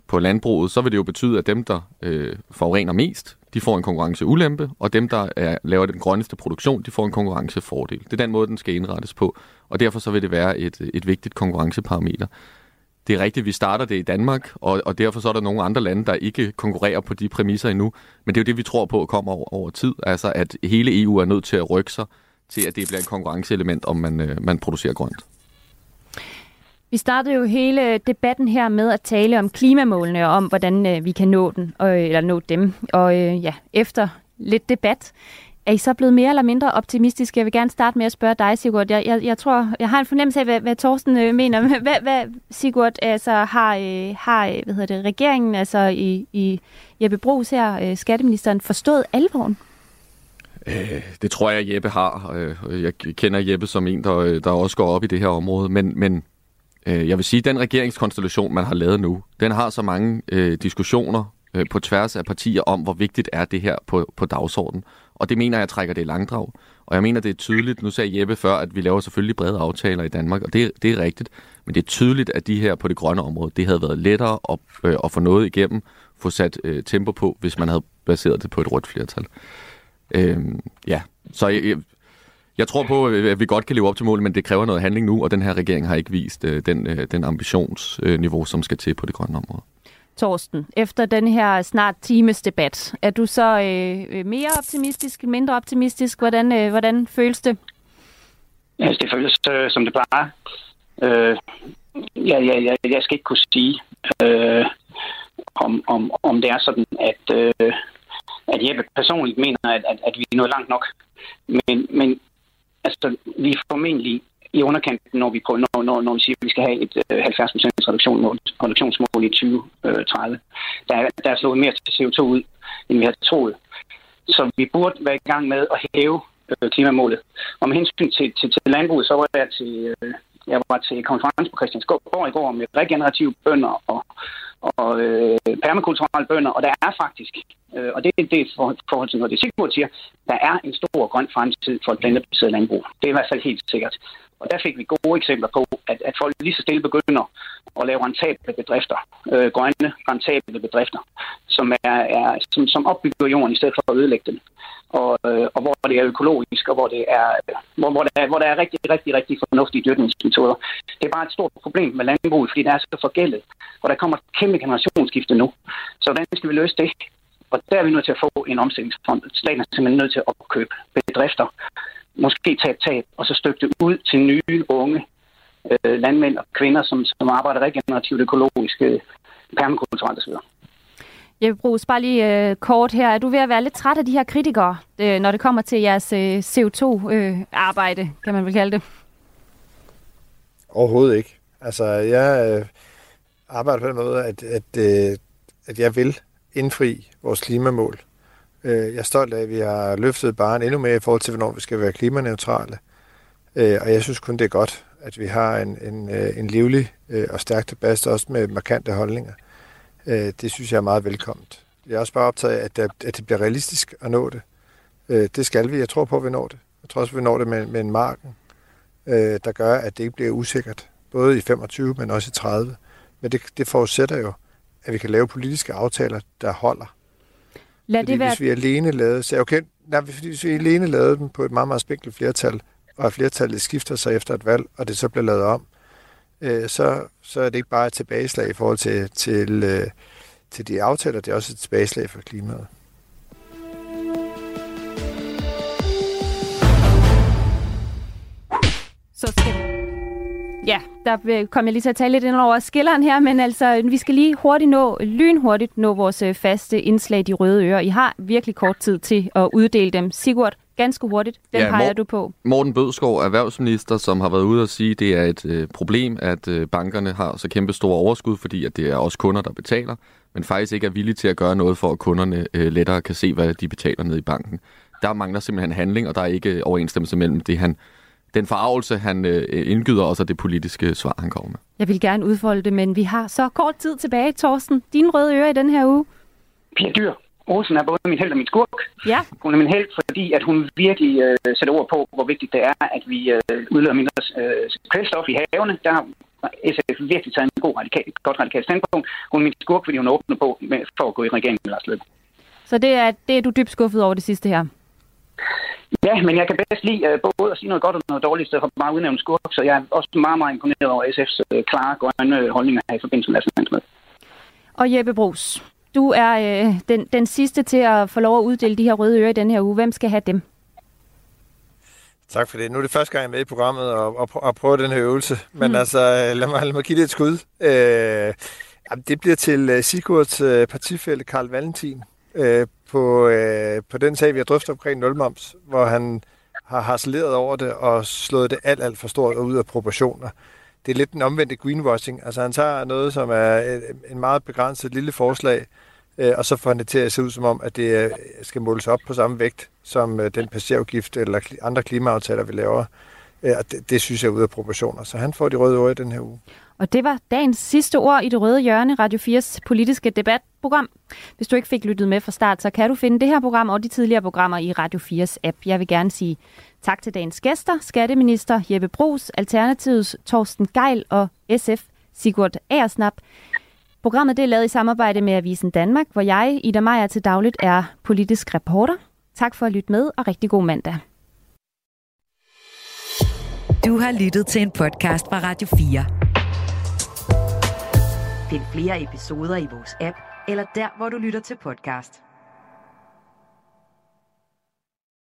på landbruget, så vil det jo betyde, at dem, der øh, forurener mest, de får en konkurrenceulempe, og dem, der er, laver den grønneste produktion, de får en konkurrencefordel. Det er den måde, den skal indrettes på, og derfor så vil det være et, et vigtigt konkurrenceparameter. Det er rigtigt, vi starter det i Danmark, og, og derfor så er der nogle andre lande, der ikke konkurrerer på de præmisser endnu, men det er jo det, vi tror på kommer over, over tid, altså at hele E U er nødt til at rykke sig til, at det bliver et konkurrenceelement, om man, øh, man producerer grønt.
Vi startede jo hele debatten her med at tale om klimamålene og om, hvordan øh, vi kan nå den, øh, eller nå dem. Og øh, ja, efter lidt debat, er I så blevet mere eller mindre optimistiske? Jeg vil gerne starte med at spørge dig, Sigurd. Jeg, jeg, jeg tror, jeg har en fornemmelse af, hvad, hvad Torsten øh, mener. Hvad, hvad Sigurd, altså har, øh, har hvad hedder det, regeringen, altså i, i Jeppe Bruus her, øh, skatteministeren, forstået alvoren?
Øh, det tror jeg, Jeppe har. Jeg kender Jeppe som en, der, der også går op i det her område, men... men jeg vil sige, at den regeringskonstellation, man har lavet nu, den har så mange øh, diskussioner øh, på tværs af partier om, hvor vigtigt er det her på, på dagsordenen. Og det mener jeg trækker det i langdrag. Og jeg mener, det er tydeligt, nu sagde Jeppe før, at vi laver selvfølgelig brede aftaler i Danmark, og det, det er rigtigt. Men det er tydeligt, at de her på det grønne område, det havde været lettere at, øh, at få noget igennem, få sat øh, tempo på, hvis man havde baseret det på et rødt flertal. Øh, ja, så jeg... Jeg tror på, at vi godt kan leve op til målet, men det kræver noget handling nu, og den her regering har ikke vist uh, den, uh, den ambitionsniveau, som skal til på det grønne område.
Torsten, efter den her snart times debat, er du så øh, mere optimistisk, mindre optimistisk? Hvordan, øh, hvordan føles det?
Ja, det føles øh, som det plejer. Øh, ja, ja, ja, jeg skal ikke kunne sige, øh, om, om, om det er sådan, at, øh, at Jeppe personligt mener, at, at, at vi er nået langt nok. Men, men altså, vi er formentlig i underkanten, når vi, på, når, når, når vi siger, at vi skal have et øh, halvfjerds procent reduktionsmål, reduktionsmål i tyve tredive. Der er, der er slået mere til C O to ud, end vi havde troet. Så vi burde være i gang med at hæve øh, klimamålet. Og med hensyn til, til, til landbruget, så var jeg til, øh, jeg var til konference på Christiansborg i går med regenerative bønder og, og øh, permakulturelle bønder, og der er faktisk, øh, og det er det for, forhold til noget, det Sigurd siger, der er en stor grøn fremtid for et plantebaseret landbrug. Det er i hvert fald helt sikkert. Og der fik vi gode eksempler på, at, at folk lige så stille begynder at lave rentable bedrifter, øh, grønne rentable bedrifter, som, er, er, som, som opbygger jorden i stedet for at ødelægge den. Og, øh, og hvor det er økologisk, og hvor, det er, hvor, hvor, der, er, hvor der er rigtig, rigtig, rigtig fornuftige dyrkningsmetoder. Det er bare et stort problem med landbruget, fordi det er så forgældet, og der kommer et kæmpe generationsskifte nu. Så hvordan skal vi løse det? Og der er vi nødt til at få en omstillingsfond. Staten er simpelthen nødt til at opkøbe bedrifter, måske tage et tab, og så stykke det ud til nye, unge øh, landmænd og kvinder, som, som arbejder regenerativt, økologisk, permakulturelt osv.
Jeppe Bruus, bare lige øh, kort her. Er du ved at være lidt træt af de her kritikere, øh, når det kommer til jeres øh, C O to arbejde, øh, kan man vel kalde det?
Overhovedet ikke. Altså, jeg øh, arbejder på den måde, at, at, øh, at jeg vil indfri vores klimamål. Øh, jeg er stolt af, at vi har løftet barren endnu mere i forhold til, hvornår vi skal være klimaneutrale. Øh, og jeg synes kun, det er godt, at vi har en, en, en livlig øh, og stærk debat, også med markante holdninger. Øh, det synes jeg er meget velkomment. Jeg er også bare optaget af, at, der, at det bliver realistisk at nå det. Øh, det skal vi. Jeg tror på, at vi når det. Jeg tror også, at vi når det med, med en marken, øh, der gør, at det ikke bliver usikkert. Både i femogtyve, men også i tredive. Men det, det forudsætter jo, at vi kan lave politiske aftaler, der holder.
Lad
fordi
det være...
hvis vi alene lavede, så okay, nej, hvis vi alene lavede dem på et meget, meget spinkelt flertal, og at flertallet skifter sig efter et valg, og det så bliver lavet om, øh, så, så er det ikke bare et tilbageslag i forhold til, til, øh, til de aftaler, det er også et tilbageslag for klimaet.
Så skal Ja, der kom jeg lige til at tale lidt ind over skilleren her, men altså, vi skal lige hurtigt nå, lynhurtigt nå vores faste indslag, de røde ører. I har virkelig kort tid til at uddele dem. Sigurd, ganske hurtigt, hvem ja, peger Mor- du på?
Morten Bødskov, erhvervsminister, som har været ude og sige, at det er et øh, problem, at øh, bankerne har så kæmpe store overskud, fordi at det er også kunder, der betaler, men faktisk ikke er villige til at gøre noget for, at kunderne øh, lettere kan se, hvad de betaler ned i banken. Der mangler simpelthen handling, og der er ikke overensstemmelse mellem det, han den forarvelse, han øh, indgyder, også det politiske svar, han kommer med.
Jeg vil gerne udfolde det, men vi har så kort tid tilbage. Torsten, dine røde ører i den her uge?
Pia Dyhr Olsen er både min held og min skurk.
Ja.
Hun er min held, fordi at hun virkelig øh, sætter ord på, hvor vigtigt det er, at vi øh, udleder mindre øh, kvælstof i havene. Der S F virkelig taget en god radikal, godt radikal standpunkt. Hun er min skurk, fordi hun åbner på med, for at gå i regeringen med Lars Løkke.
Så det er, det er du dybt skuffet over det sidste her?
Ja, men jeg kan bedst lide uh, både at sige noget godt og noget dårligt, så for bare udnævne skurk, så jeg er også meget, meget imponeret over S F's uh, klare, grønne holdninger her i forbindelse med landsmødet.
Og Jeppe Bruus, du er øh, den, den sidste til at få lov at uddele de her røde ører i den her uge. Hvem skal have dem?
Tak for det. Nu er det første gang, jeg er med i programmet og, og, og prøver den her øvelse. Men mm. altså, lad mig, lad mig give det et skud. Øh, jamen, det bliver til uh, Sigurds uh, partifælle Carl Valentin uh, på, uh, på den sag, vi har drøftet omkring nulmoms, hvor han har harceleret over det og slået det alt, alt for stort ud af proportioner. Det er lidt den omvendte greenwashing. Altså han tager noget, som er en meget begrænset lille forslag, og så får han det til at se ud som om, at det skal måles op på samme vægt som den passagerafgift eller andre klimaaftaler, vi laver. Og det, det synes jeg er ude af proportioner. Så han får de røde ord i den her uge.
Og det var dagens sidste ord i Det Røde Hjørne, Radio fires politiske debatprogram. Hvis du ikke fik lyttet med fra start, så kan du finde det her program og de tidligere programmer i Radio fires app. Jeg vil gerne sige tak til dagens gæster, skatteminister Jeppe Bruus, Alternativets Torsten Gejl og S F Sigurd Agersnap. Programmet det er lavet i samarbejde med Avisen Danmark, hvor jeg, Ida Meier, til dagligt er politisk reporter. Tak for at lytte med, og rigtig god mandag.
Du har lyttet til en podcast fra Radio fire. Find flere episoder i vores app, eller der, hvor du lytter til podcast.